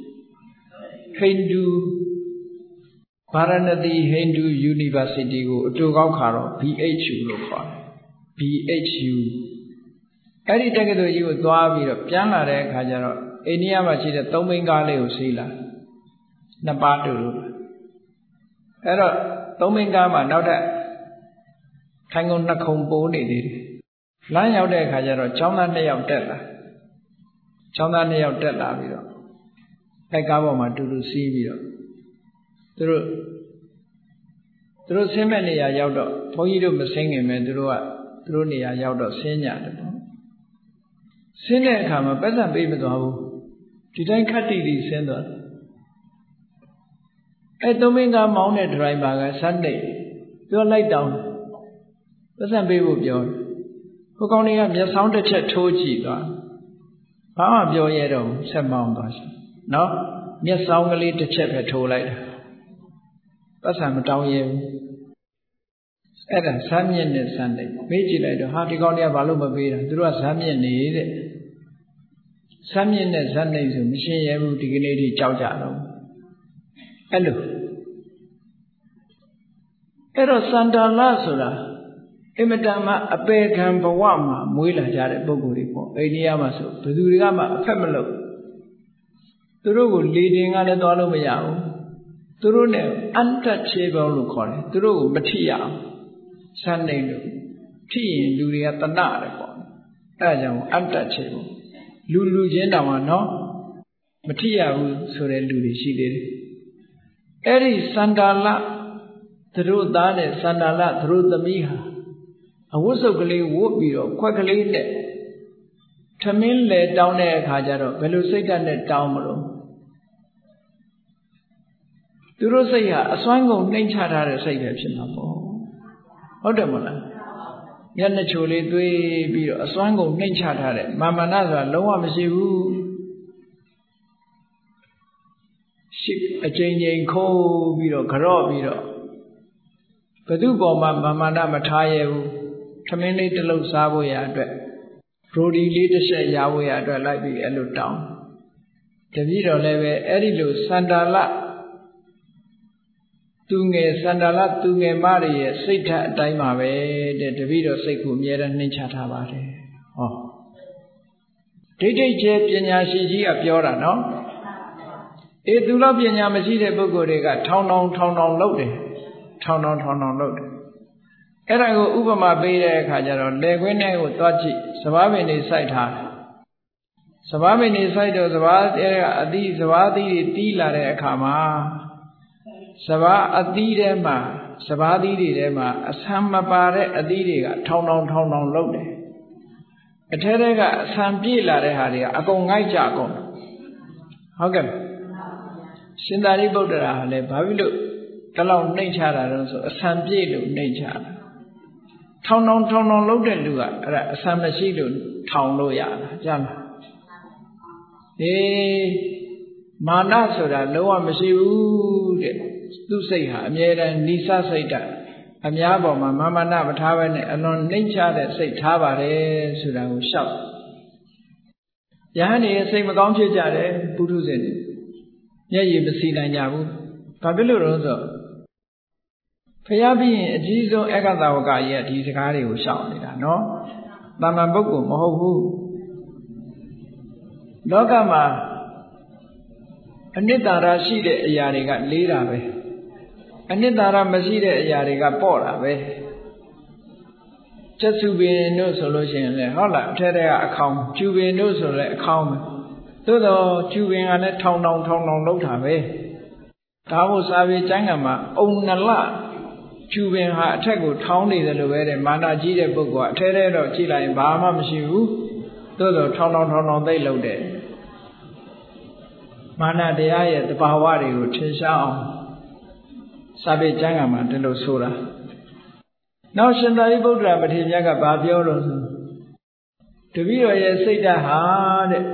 Hindu ဗာရာဏသီ Hindu University ကိုအတူကောက်ခါတော့ BHU လို့ခေါ်တယ် BHU အဲ့ဒီတက္ကသိုလ်ကြီးကိုသွားပြီးတော့ပြန်လာတဲ့အခါကျတော့အိန္ဒိယမှာရှိတဲ့သုံးဘင်းကားလေးကိုစီးလာနှစ်ပါးတူလို့အဲ့တော့သုံးဘင်းကားမှာနောက်ထပ်ထိုင်ကုန်နှစ်ခုပိုးနေသေးတယ်လမ်းရောက်တဲ့အခါကျတော့ကျောင်းသား2ယောက်တက်လာကျောင်းသား2ယောက်တက်လာပြီးတော့အဲ့ကားပေါ်မှာတူတူစီးပြီးတော့သူတို့ဆင်းမဲ့နေရာရောက်တော့ဘုန်းကြီးတို့မဆင်းခင်ပဲသူတို့နေရာရောက်တော့ဆင်းကြတယ်ပေါ့ဆင်းတဲ့အခါမှာပတ်စံပေးမသွားဘူးဒီတိုင်းခတ်တီတီဆင်းသွားသုံးမင်းကားမောင်းတဲ့ဒရိုင်ဘာကစက်နေသူကလိုက်တောင်းပတ်စံပေးဖို့ပြောတယ်ဟိုကောင်တွေကမျက်စောင်းတစ်ချက်ထိုးကြည့်သွားဘာမှပြောရတော့ဆက်မောင်းသွားရှင်နော်မျက်စောင်းကလေးတစ်ချက်ပဲထိုးလိုက်တာပတ်စံမတောင်းရဘူးအဲ့ဒါဇမ်းမြင့်နဲ့ဇမ်းနေမေးကြည့်လိုက်တော့ဟာဒီကောင်တွေကဘာလို့မပေးတာသူတို့ကဇမ်းမြင့်နေတဲ့ဇမ်းမြင့်နဲ့ဇမ်းနေဆိုမရှင်းရဘူးဒီကနေ့ထိကြောက်ကြတော့အဲ့လိုအဲ့တော့စန္ဒာလဆိုတာအင်မတန်မှအပေခံဘဝမှာမွေးလာကြတဲ့ပုဂ္ဂိုလ်တွေပေါ့အိန္ဒိယမှာဆိုဘယ်သူတွေကမှအဖက်မလုပ်သူတို့ကိုလေတင်ကလည်းသွားလို့မရဘူးသူတို့ ਨੇ untouchable လို့ခေါ်တယ်သူတို့ကိုမထိရအောင်ဆန်းနေလို့ထိရင်လူတွေကတဏှတယ်ပေါ့အဲဒါကြောင့် untouchable လူချင်းတောင်မှနော်မထိရဘူးဆိုတဲ့လူတွေရှိသေးတယ်အဲ့ဒီစန္ဒာလသူတို့သားနဲ့စန္ဒာလသူတို့သမီးဟာအဝတ်စုပ်ကလေးဝတ်ပြီးတော့ခွက်ကလေးနဲ့ထမင်းလေတောင်းတဲ့အခါကျတော့ဘယ်လိုစိတ်ဓာတ်နဲ့တောင်းမလို့သူတို့စိတ်ဟာအစွမ်းကုန်နှိမ့်ချထားတဲ့စိတ်ပဲဖြစ်မှာပေါ့ဟုတ်တယ်မလားမျက်နှာချိုလေးသွေးပြီးတော့အစွမ်းကုန်နှိမ့်ချထားတဲ့မာမနဆိုတာလုံးဝမရှိဘူးရှစ်အကြိမ်ကြိမ်ခိုးပြီးတော့ကြော့ပြီးတော့ဘယ်သူပေါ်မှာမာမနမထားရဘူးထမင်းလေးတစ်လုံးစားဖို့ရအတွက်ရိုဒီလေးတစ်ချက်ရဖို့ရအတွက်လိုက်ပြီးအဲ့လိုတောင်းတပည့်တော်လည်းပဲအဲ့ဒီလိုစန္ဒာလသူငယ်စန္ဒာလသူငယ်မတွေရဲ့စိတ်ဓာတ်အတိုင်းပါပဲတဲ့တပည့်တော်စိတ်ကိုအမြဲတမ်းနှိမ့်ချထားပါတယ်ဟောဒိဋ္ဌိကျဲပညာရှိကြီးကပြောတာနော်သူလောက်ပညာမရှိတဲ့ပုဂ္ဂိုလ်တွေကထောင်လုပ်တယ်ထောင်လုပ်တယ်အဲ့ဒါကိုဥပမာပေးတဲ့အခါကျတော့လေခွင်းထဲကိုသွားကြည့်စဘာပင်တွေစိုက်ထားတယ်စဘာပင်တွေစိုက်တော့စဘာကအသီးစဘာသီးတွေတီးလာတဲ့အခါမှာစဘာအသီးထဲမှာစဘာသီးတွေထဲမှာအဆံမပါတဲ့အသီးတွေကထောင်လုပ်တယ်အထဲထဲကအဆံပြေးလာတဲ့ဟာတွေကအကုန်ငိုက်ကြကုန်ဟုတ်ကဲ့ရှင်သာရိပုတ္တရာဟာလည်းဘာဖြစ်လို့ဒီလောက်နှိမ့်ချတာတော့ဆိုအဆံပြေးလို့နှိမ့်ချတာထောင်လုပ်တဲ့လူကအဲ့ဒါအဆံမရှိလို့ထောင်လို့ရတာကြားလားမာနဆိုတာလုံးဝမရှိဘူးတဲ့သူစိတ်ဟာအမြဲတမ်းနိစ္စစိတ်ဓာတ်အများပေါ်မှာမာနမထားဘဲနဲ့အလွန်နှိမ့်ချတဲ့စိတ်ထားပါတယ်ဆိုတာကိုရှောက်ယဟန်နေစိတ်မကောင်းဖြစ်ကြတယ်ပုထုဇဉ်တွေမျက်ရည်မစီနိုင်ကြဘူးဘာဖြစ်လို့လဲဆိုဖျားပြီးရင်အကြီးဆုံးအက္ခသဝကကြီးကဒီစကားတွေကိုရှောက်နေတာနော်တာမန်ပုဂ္ဂိုလ်မဟုတ်ဘူးလောကမှာအနိတ္တရာရှိတဲ့အရာတွေကလေးတာပဲအနိတ္တရာမရှိတဲ့အရာတွေကပေါ့တာပဲကျက်စုပင်တို့ဆိုလို့ရှိရင်လည်းဟုတ်လားအထက်ကအခေါင်ကျူပင်တို့ဆိုလည်းအခေါင်ပဲသို့တော့ကျူပင်ကလည်းထောင်လောက်တာပဲဒါမို့စာပေကျမ်းဂန်မှာအုံနလကျူပင်ဟာအထက်ကိုထောင်းနေတယ်လို့ပဲတဲ့မာနကြီးတဲ့ပုဂ္ဂိုလ်ကအထဲထဲတော့ကြည့်လိုက်ရင်ဘာမှမရှိဘူးသို့တော့ထောင်းသိလို့တဲ့မာနတရားရဲ့သဘာဝတွေကိုထင်ရှားအောင်စာပေကျမ်းဂန်မှာဒီလိုဆိုတာနောက်ရှင်သာရိပုတ္တရာမထေရမြတ်ကဘာပြောလို့ဆိုတပည့်တော်ရဲ့စိတ်ဓာတ်ဟာတဲ့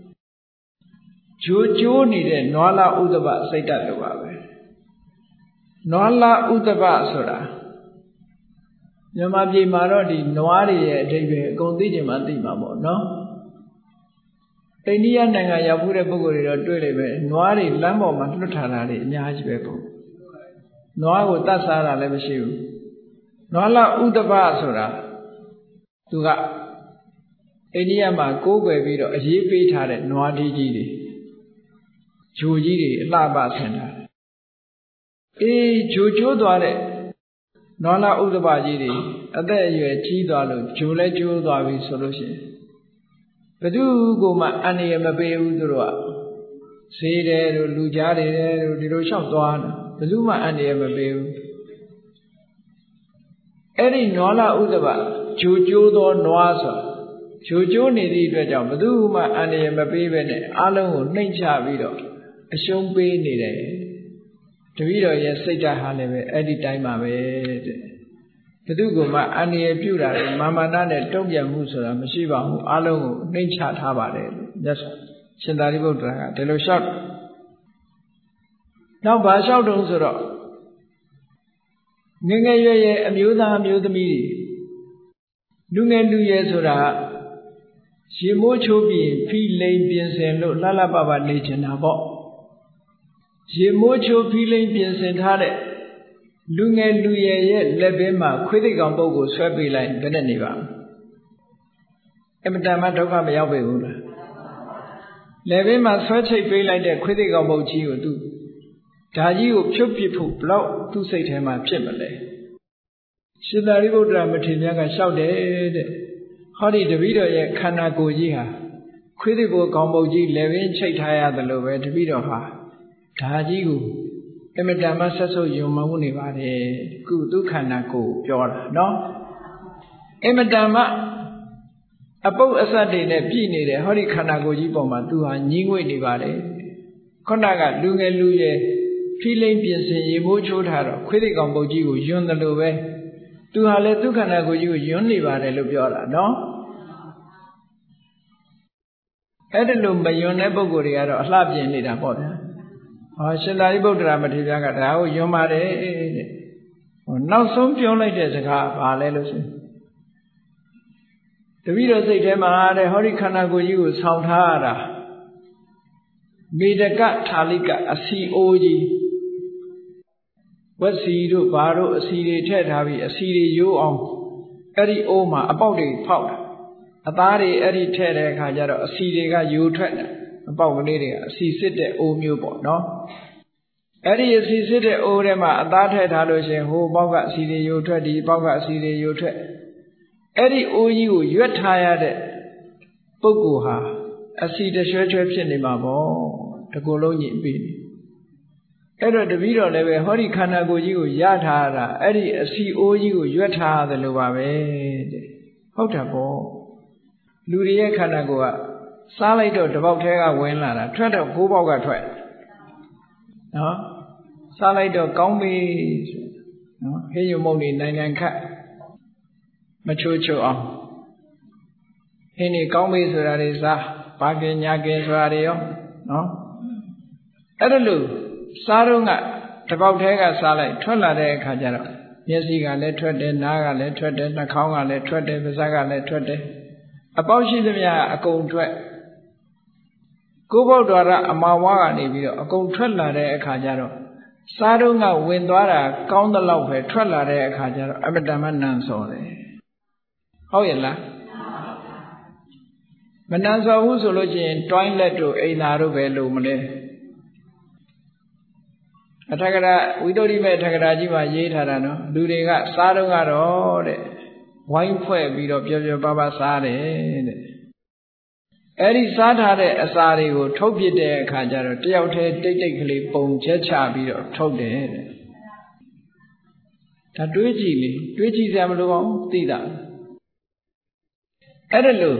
ကြိုးနေတဲ့နွားလာဥဒ္ဒပစိတ်ဓာတ်လိုပါပဲနွားလာဥဒ္ဒပဆိုတာမြန်မာပြည်မှာတော့ဒီနွားတွေရဲ့အဓိပ္ပာယ်အကုန်သိကြမှာသိမှာပေါ့နော်အိန္ဒိယနိုင်ငံရောက်ဖို့တဲ့ပုဂ္ဂိုလ်တွေတော့တွေ့လိမ့်မယ်နွားတွေလမ်းပေါ်မှာလွတ်ထားတာတွေအများကြီးပဲပေါ့နွားကိုတတ်စားတာလည်းမရှိဘူးနွားလာဥဒ္ဒပဆိုတာသူကအိန္ဒိယမှာကိုးကွယ်ပြီးတော့အရေးပေးထားတဲ့နွားကြီးတွေဂျိုကြီးတွေအလှပဆင်တာဂျိုကျိုးသွားတဲ့နွားလာဥဒ္ဒပကြီးတွေအသက်အရွယ်ကြီးသွားလို့ဂျိုလဲကျိုးသွားပြီဆိုလို့ရှိရင်ဘယ်သူကိုမှအန္တရာယ်မပေးဘူးသူတို့ကဈေးတယ်တို့လူကြားတယ်တို့ဒီလိုလျှောက်သွားတယ်ဘယ်သူမှအန္တရာယ်မပေးဘူးအဲ့ဒီနွားလာဥဒ္ဒပဂျိုကျိုးသောနွားဆိုချိုကျိုးနေသည့်အတွက်ကြောင့်ဘယ်သူမှအန္တရာယ်မပေးဘဲနဲ့အလုံးကိုနှိမ့်ချပြီးတော့အရှုံးပေးနေတယ်တပည့်တော်ရဲ့စိတ်ဓာတ်ဟာလည်းပဲအဲ့ဒီတိုင်းပါပဲတဲ့ဘယ်သူကမှအန္တရာယ်ပြုတာလေမာမာနနဲ့တုံ့ပြန်မှုဆိုတာမရှိပါဘူးအလုံးကိုနှိမ့်ချထားပါတယ်လို့မြတ်စွာရှင်သာရိပုတ္တရာကဒီလိုလျှောက်နောက်ဘာလျှောက်တုံးဆိုတော့ငယ်ငယ်ရွယ်ရွယ်အမျိုးသားအမျိုးသမီးတွေလူငယ်လူရွယ်ဆိုတာရေမိုးချိုးပြီးဖိလိန်ပြင်ဆင်လို့လှလှပပနေချင်တာပေါ့ရေမိုးချိုးဖိလိန်ပြင်ဆင်ထားတဲ့လူငယ်လူရွယ်ရဲ့လက်ဘင်းမှာခွေးသိကောင်ပုတ်ကိုဆွဲပေးလိုက်ဘယ်နဲ့နေပါအမတန်မှဒုက္ခမရောက်ပေဘူးလားလက်ဘင်းမှာဆွဲချိတ်ပေးလိုက်တဲ့ခွေးသိကောင်ပုတ်ကြီးကိုသူဓာကြီးကိုဖြုတ်ပစ်ဖို့ဘလောက်သူ့စိတ်ထဲမှာဖြစ်မလဲရှင်သာရိပုတ္တရာမထေရမြတ်ကလျှောက်တယ်တဲ့ဟောဒီတပည့်တော်ရဲ့ခန္ဓာကိုယ်ကြီးဟာခွေးသိကောင်ပုတ်ကြီးလက်ဘင်းချိတ်ထားရတယ်လို့ပဲတပည့်တော်ဟာဓာကြီးကိုအမတန်မှဆက်ဆုပ်ယုံမှမှုနေပါတယ်ခုသူခန္ဓာကိုယ်ပြောတာနော်အမတန်မှအပုပ်အစတ်တွေနဲ့ပြည့်နေတဲ့ဟောဒီခန္ဓာကိုယ်ကြီးပေါ်မှာသူဟာညှိငွေ့နေပါတယ်ခုနကလူငယ်လူရွယ်ဖိလိန်ပြင်ဆင်ရေမိုးချိုးထားတော့ခွေးသိကောင်ပုတ်ကြီးကိုယွန်းတယ်လို့ပဲသူဟာလည်းသူခန္ဓာကိုယ်ကြီးကိုယွန်းနေပါတယ်လို့ပြောတာနော်အဲ့ဒါလို့မယွန်းတဲ့ပုဂ္ဂိုလ်တွေကတော့အလှပြင်နေတာပေါ့ဗျာဟောရှင်သာရိပုတ္တရာမထေရကဒါကိုယွန်းပါတယ်တဲ့ဟောနောက်ဆုံးပြောလိုက်တဲ့စကားဘာလဲလို့ဆိုတပည့်တော်စိတ်ထဲမှာတဲ့ဟောဒီခန္ဓာကိုယ်ကြီးကိုဆောင်းထားရတာမေတကထာလိကအစီအိုးကြီးဝက်စီတို့ဘာတို့အစီတွေထည့်ထားပြီးအစီတွေရိုးအောင်အဲ့ဒီအိုးမှာအပေါက်တွေဖောက်တာအသားတွေအဲ့ဒီထည့်တဲ့အခါကျတော့အစီတွေကယိုထွက်တယ်အပေါက်ကလေးတွေကအစီစစ်တဲ့အိုးမျိုးပေါ့နော်အဲ့ဒီအစီစစ်တဲ့အိုးထဲမှာအသားထည့်ထားလို့ရှိရင်ဟိုပေါက်ကအစီတွေယိုထွက်ဒီပေါက်ကအစီတွေယိုထွက်အဲ့ဒီအိုးကြီးကိုရွက်ထားရတဲ့ပုဂ္ဂိုလ်ဟာအစီတရွှဲရွှဲဖြစ်နေမှာပေါ့တကူလုံးညင်ပြီးအဲ့တော့တပည့်တော်လည်းပဲဟောဒီခန္ဓာကိုယ်ကြီးကိုရထားရတာအဲ့ဒီအစီအိုးကြီးကိုရွက်ထားရတယ်လို့ပါပဲတဲ့ဟုတ်တာပေါ့လူတွေရဲ့ခန္ဓာကိုယ်ကစားလိုက်တော့တစ်ပေါက်ထဲကဝင်လာတာထွက်တော့9ပေါက်ကထွက်နော်စားလိုက်တော့ကောင်းပြီနော်ဟင်းရုံမုံနေနိုင်ငံခတ်မချိုးချိုးအောင်ဟင်းနေကောင်းပြီဆိုတာတွေစားဘာကင်ညာကင်ဆိုတာတွေရောနော်အဲ့ဒါလို့စားတော့ကတစ်ပေါက်ထဲကစားလိုက်ထွက်လာတဲ့အခါကျတော့မျက်စိကလည်းထွက်တယ်နားကလည်းထွက်တယ်နှာခေါင်းကလည်းထွက်တယ်ပါးစပ်ကလည်းထွက်တယ်အပေါက်ရှိသမျှအကုန်ထွက်ကိုယ်ပေါက်တော်ရအမာဝါကနေပြီးတော့အကုန်ထွက်လာတဲ့အခါကျတော့စားတော့ကဝင်သွားတာကောင်းသလောက်ပဲထွက်လာတဲ့အခါကျတော့အမတန်မှနန်းစော်တယ်ဟုတ်ရဲ့လားမနန်းစော်ဘူးဆိုလို့ရှိရင်တွိုင်းလက်တို့အိမ်သာတို့ပဲလို့မလဲအထက်ကရာဝိတ္တုရိမေအထက်ကရာကြီးမှာရေးထားတာနော်လူတွေကစားတော့ကတော့တဲ့ဝိုင်းဖွဲ့ပြီးတော့ပျော်ပျော်ပါးပါးစားတယ်တဲ့အဲ့ဒီစားထားတဲ့အစာတွေကိုထုတ်ပြတဲ့အခါကျတော့တယောက်တည်းတိတ်တိတ်ကလေးပုံချက်ချပြီးတော့ထုတ်တယ်တဲ့ဒါတွေးကြည့်လေတွေးကြည့်စရာမလိုပါဘူးသိတာအဲ့ဒါလို့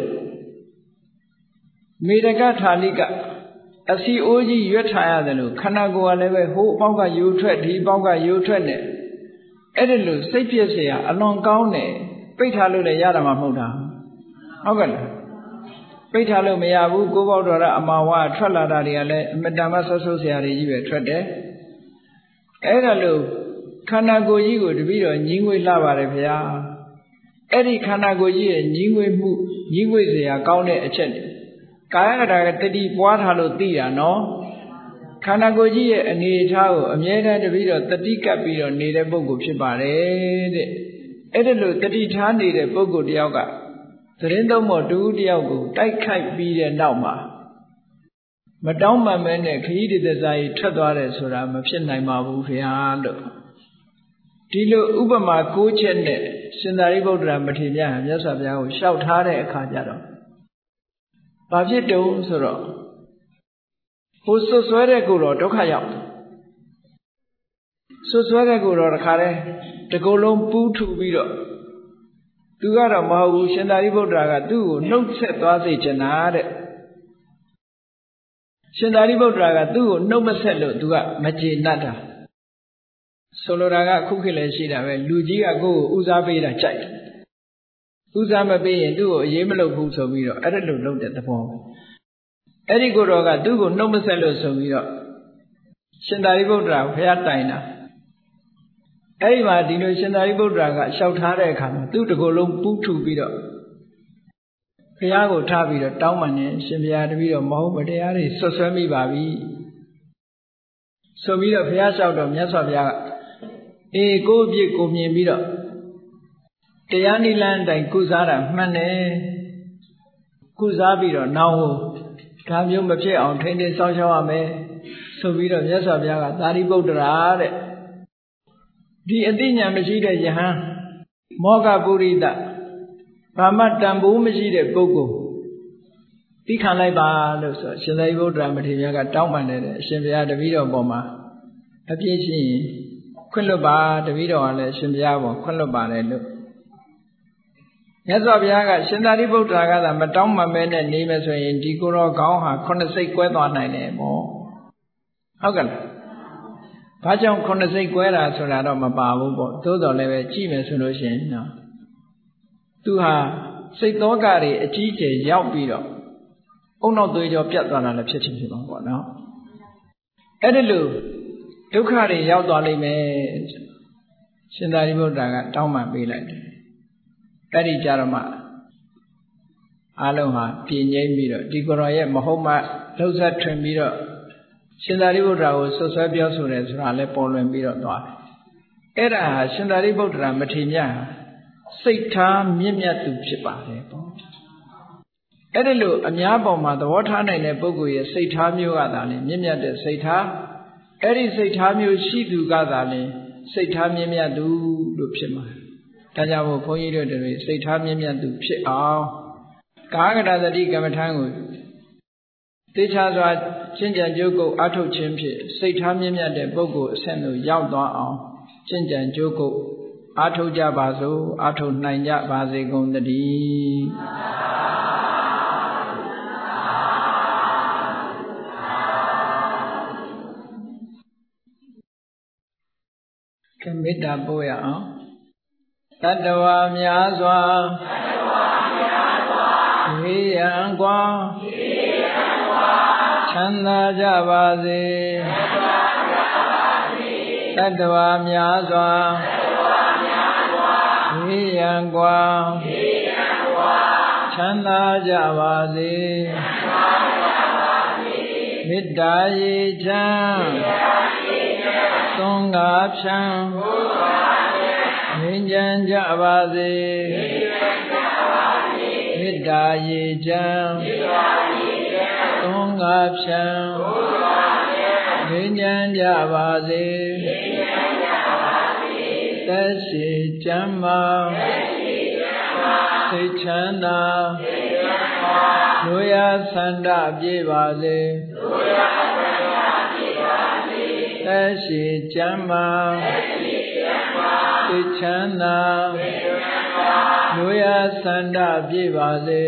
မေတကထာလိကအစီအိုးကြီးရွက်ထားရတယ်လို့ခန္ဓာကိုယ်ကလည်းပဲဟိုအပေါက်ကယိုထွက်ဒီအပေါက်ကယိုထွက်နေအဲ့ဒါလို့စိတ်ပြည့်စရာအလွန်ကောင်းတယ်ပိတ်ထားလို့လည်းရတာမှမဟုတ်တာဟုတ်ကဲ့လားပိတ်ထားလို့မရဘူးကိုယ်ပေါက်တော်ရအမာဝါထွက်လာတာတွေကလည်းအမတန်မှဆွဆွဆရာတွေကြီးပဲထွက်တယ်အဲ့ဒါလို့ခန္ဓာကိုယ်ကြီးကိုတပည့်တော်ညီးငွေ့လှပါတယ်ဗျာအဲ့ဒီခန္ဓာကိုယ်ကြီးရဲ့ညီးငွေ့မှုညီးငွေ့စရာကောင်းတဲ့အချက်တွေကာယကတာတတိပွားထားလို့သိတာနော်ခန္ဓာကိုယ်ကြီးရဲ့အနေအထားကိုအမြဲတမ်းတပည့်တော်တတိကပ်ပြီးတော့နေတဲ့ပုဂ္ဂိုလ်ဖြစ်ပါတယ်တဲ့အဲ့ဒါလို့တတိထားနေတဲ့ပုဂ္ဂိုလ်တယောက်ကသတင်းသုံးဖို့တူတယောက်ကိုတိုက်ခိုက်ပြီးတဲ့နောက်မှာမတောင်းပန်မဲနဲ့ခရီးတည်စာကြီးထွက်သွားတယ်ဆိုတာမဖြစ်နိုင်ပါဘူးခင်ဗျာလို့ဒီလိုဥပမာ၉ချက်နဲ့ရှင်သာရိပုတ္တရာမထေရမြတ်ဟာမြတ်စွာဘုရားကိုလျှောက်ထားတဲ့အခါကျတော့ဘာဖြစ်တုံးဆိုတော့ဟိုဆွဆွဲတဲ့ကိုယ်တော့ဒုက္ခရောက်ဆွဆွဲတဲ့ကိုယ်တော့တခါတည်းတကူလုံးပူးထူပြီးတော့သူကတော့မဟုတ်ဘူးရှင်သာရိပုတ္တရာကသူ့ကိုနှုတ်ဆက်သွားစေချင်တာတဲ့ရှင်သာရိပုတ္တရာကသူ့ကိုနှုတ်မဆက်လို့သူကမကျေနပ်တာဆိုလိုတာကခုခေတ်လည်းရှိတာပဲလူကြီးကကိုယ့်ကိုဦးစားပေးတာကြိုက်တယ်ဦးစားမပေးရင်သူ့ကိုအရေးမလုပ်ဘူးဆိုပြီးတော့အဲ့ဒါလိုလုပ်တဲ့သဘောပဲအဲ့ဒီကိုယ်တော်ကသူ့ကိုနှုတ်မဆက်လို့ဆိုပြီးတော့ရှင်သာရိပုတ္တရာဘုရားတိုင်တာအဲ့ဒီမှာဒီလိုရှင်သာရိပုတ္တရာကလျှောက်ထားတဲ့အခါမှာသူ့တကိုယ်လုံးပူးထူပြီးတော့ဘုရားကိုထားပြီးတော့တောင်းပန်နေရှင်ဘုရားတပည့်တော်မဟုတ်မတရားတွေဆွဆွဲမိပါပြီဆိုပြီးတော့ဘုရားလျှောက်တော့မြတ်စွာဘုရားကအေးကိုယ့်အပြစ်ကိုမြင်ပြီးတော့တရားနိလန်းတိုင်ကုစားတာမှန်တယ်ကုစားပြီးတော့နောင်ဟိုဒါမျိုးမဖြစ်အောင်ထိန်းသိမ်းစောင့်ရှောက်ရမယ်ဆိုပြီးတော့မြတ်စွာဘုရားကသာရိပုတ္တရာတဲ့ဒီအသိဉာဏ်မရှိတဲ့ယဟန်မောဂပုရိသဘာမှတန်ဖိုးမရှိတဲ့ပုဂ္ဂိုလ်သိခံလိုက်ပါလို့ဆိုရှင်သာရိပုတ္တရာမထေရကတောင်းပန်တယ်အရှင်ဘုရားတပည့်တော်ပေါ်မှာအပြည့်ရှိရင်ခွင့်လွတ်ပါတပည့်တော်ကလည်းရှင်ဘုရားပေါ်ခွင့်လွတ်ပါတယ်လို့မြတ်စွာဘုရားကရှင်သာရိပုတ္တရာကသာမတောင်းပန်မဲနဲ့နေမယ်ဆိုရင်ဒီကိုယ်တော်ကောင်းဟာခုနှစ်စိတ်ကွဲသွားနိုင်တယ်ပေါ့ဟုတ်ကဲ့ဘာကြောင့်ခုနှစ်စိတ်ကွဲတာဆိုတာတော့မပါဘူးပေါ့သို့တော်လည်းပဲကြည့်မယ်ဆိုလို့ရှိရင်နော်သူဟာစိတ်သောကတွေအကြီးကျယ်ရောက်ပြီးတော့အုံနောက်သွေးကြောပြတ်သွားတာလည်းဖြစ်ချင်းဖြစ်ပါပေါ့နော်အဲ့ဒီလိုဒုက္ခတွေရောက်သွားလိမ့်မယ်ရှင်သာရိပုတ္တရာကတောင်းပန်ပေးလိုက်တယ်အဲ့ဒီကြတော့မှအားလုံးဟာပြင်းငိမ့်ပြီးတော့ဒီကိုယ်တော်ရဲ့မဟုတ်မှလှုပ်ဆက်ထွင်ပြီးတော့ရှင်သာရိပုတ္တရာကိုဆွဆွဲပြောဆိုတယ်ဆိုတာလည်းပေါ်လွင်ပြီးတော့သွားတယ်အဲ့ဒါဟာရှင်သာရိပုတ္တရာမထေရမြတ်ဟာစိတ်ထားမြင့်မြတ်သူဖြစ်ပါတယ်ပေါ့အဲ့ဒီလိုအများပေါ်မှာသဘောထားနိုင်တဲ့ပုဂ္ဂိုလ်ရဲ့စိတ်ထားမျိုးကသာလေမြင့်မြတ်တဲ့စိတ်ထားအဲ့ဒီစိတ်ထားမျိုးရှိသူကသာလေစိတ်ထားမြင့်မြတ်သူလို့ဖြစ်မှာဒါကြောင့်မို့ဘုန်းကြီးတို့တွေစိတ်ထားမြင့်မြတ်သူဖြစ်အောင်ကာယကတသတိကမ္မထံကိုသေချာစွာကျင့်ကြံကြိုးကုပ်အားထုတ်ခြင်းဖြင့်စိတ်ထားမြင့်မြတ်တဲ့ပုဂ္ဂိုလ်အဆင့်သို့ရောက်သွားအောင်ကျင့်ကြံကြိုးကုပ်အားထုတ်ကြပါစို့အားထုတ်နိုင်ကြပါစေကုန်သတည်းကမေတ္တာပို့ရအောင်တတ္တဝါများစွာဝေယံကွာချမ်းသာကြပါစေတတ္တဝါများစွာဝေယံကွာချမ်းသာကြပါစေမေတ္တာရေချမ်းသွန်ကားဖြံငြိမ်းချမ်းကြပါစေမေတ္တာရေချမ်းသွန်ကားဖြံငြိမ်းချမ်းကြပါစေသက်ရှိချမ်းသာစိတ်ချမ်းသာလူရဆန္ဒပြေပါစေသက်ရှိချမ်းသာစိတ်ချမ်းသာလူရဆန္ဒပြေပါစေ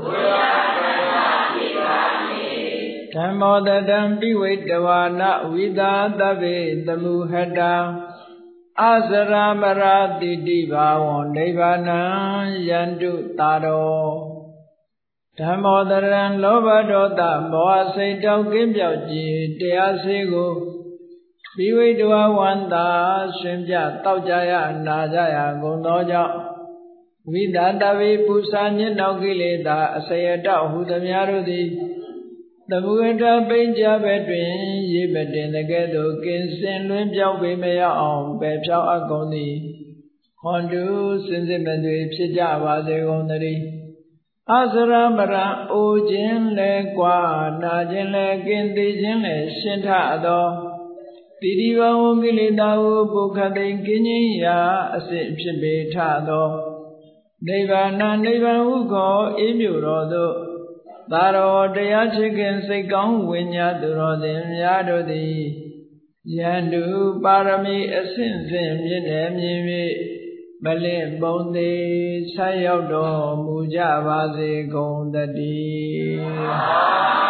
ဓမ္မောတတံပိဝိတဝါနဝိသာသဗ္ဗေသမှုဟတံအာစရမရာတိတိဘာဝံနိဗ္ဗာနံယန္တုတာရောဓမ္မောတရံလောဘဒေါသမောဟစိတ်တောက်ကင်းပြောက်ကြည်တရားစေကိုပိဝိတဝဝန္တာရှင်ပြတောက်ကြရနာကြရကုန်သောကြောင့်ဝိသတဝိပူဇာညစ်နောက်ကိလေသာအစယတောဟုသမျှတို့သည်သမုဒ္ဒပိဉ္စဘက်တွင်ရေမတင်တကဲ့သို့ကင်းစင်လွင်ပြောက်ပေမရအောင်ပယ်ဖြောက်အပ်ကုန်သည်ဟွန်တုစင်စစ်မသွေဖြစ်ကြပါစေကုန်သတည်းအစရမရံအိုခြင်းလဲကွာနာခြင်းလဲကင်းသိခြင်းလဲရှင်းထသောတိတိဘဝကိလေသာဟုပုခတိကင်းခြင်းရာအစစ်ဖြစ်ပေထသောနိဗ္ဗာန်နိဗ္ဗာန်ဟုခေါ်အေးမြူတော်သို့သာရောတရားချစ်ခင်စိတ်ကောင်းဝိညာသူတော်စင်များတို့သည်ယန္တုပါရမီအစဉ်စဉ်မြင့်တယ်မြင်၍မလင့်ပုံသေးဆက်ရောက်တော်မူကြပါစေကုန်သတည်း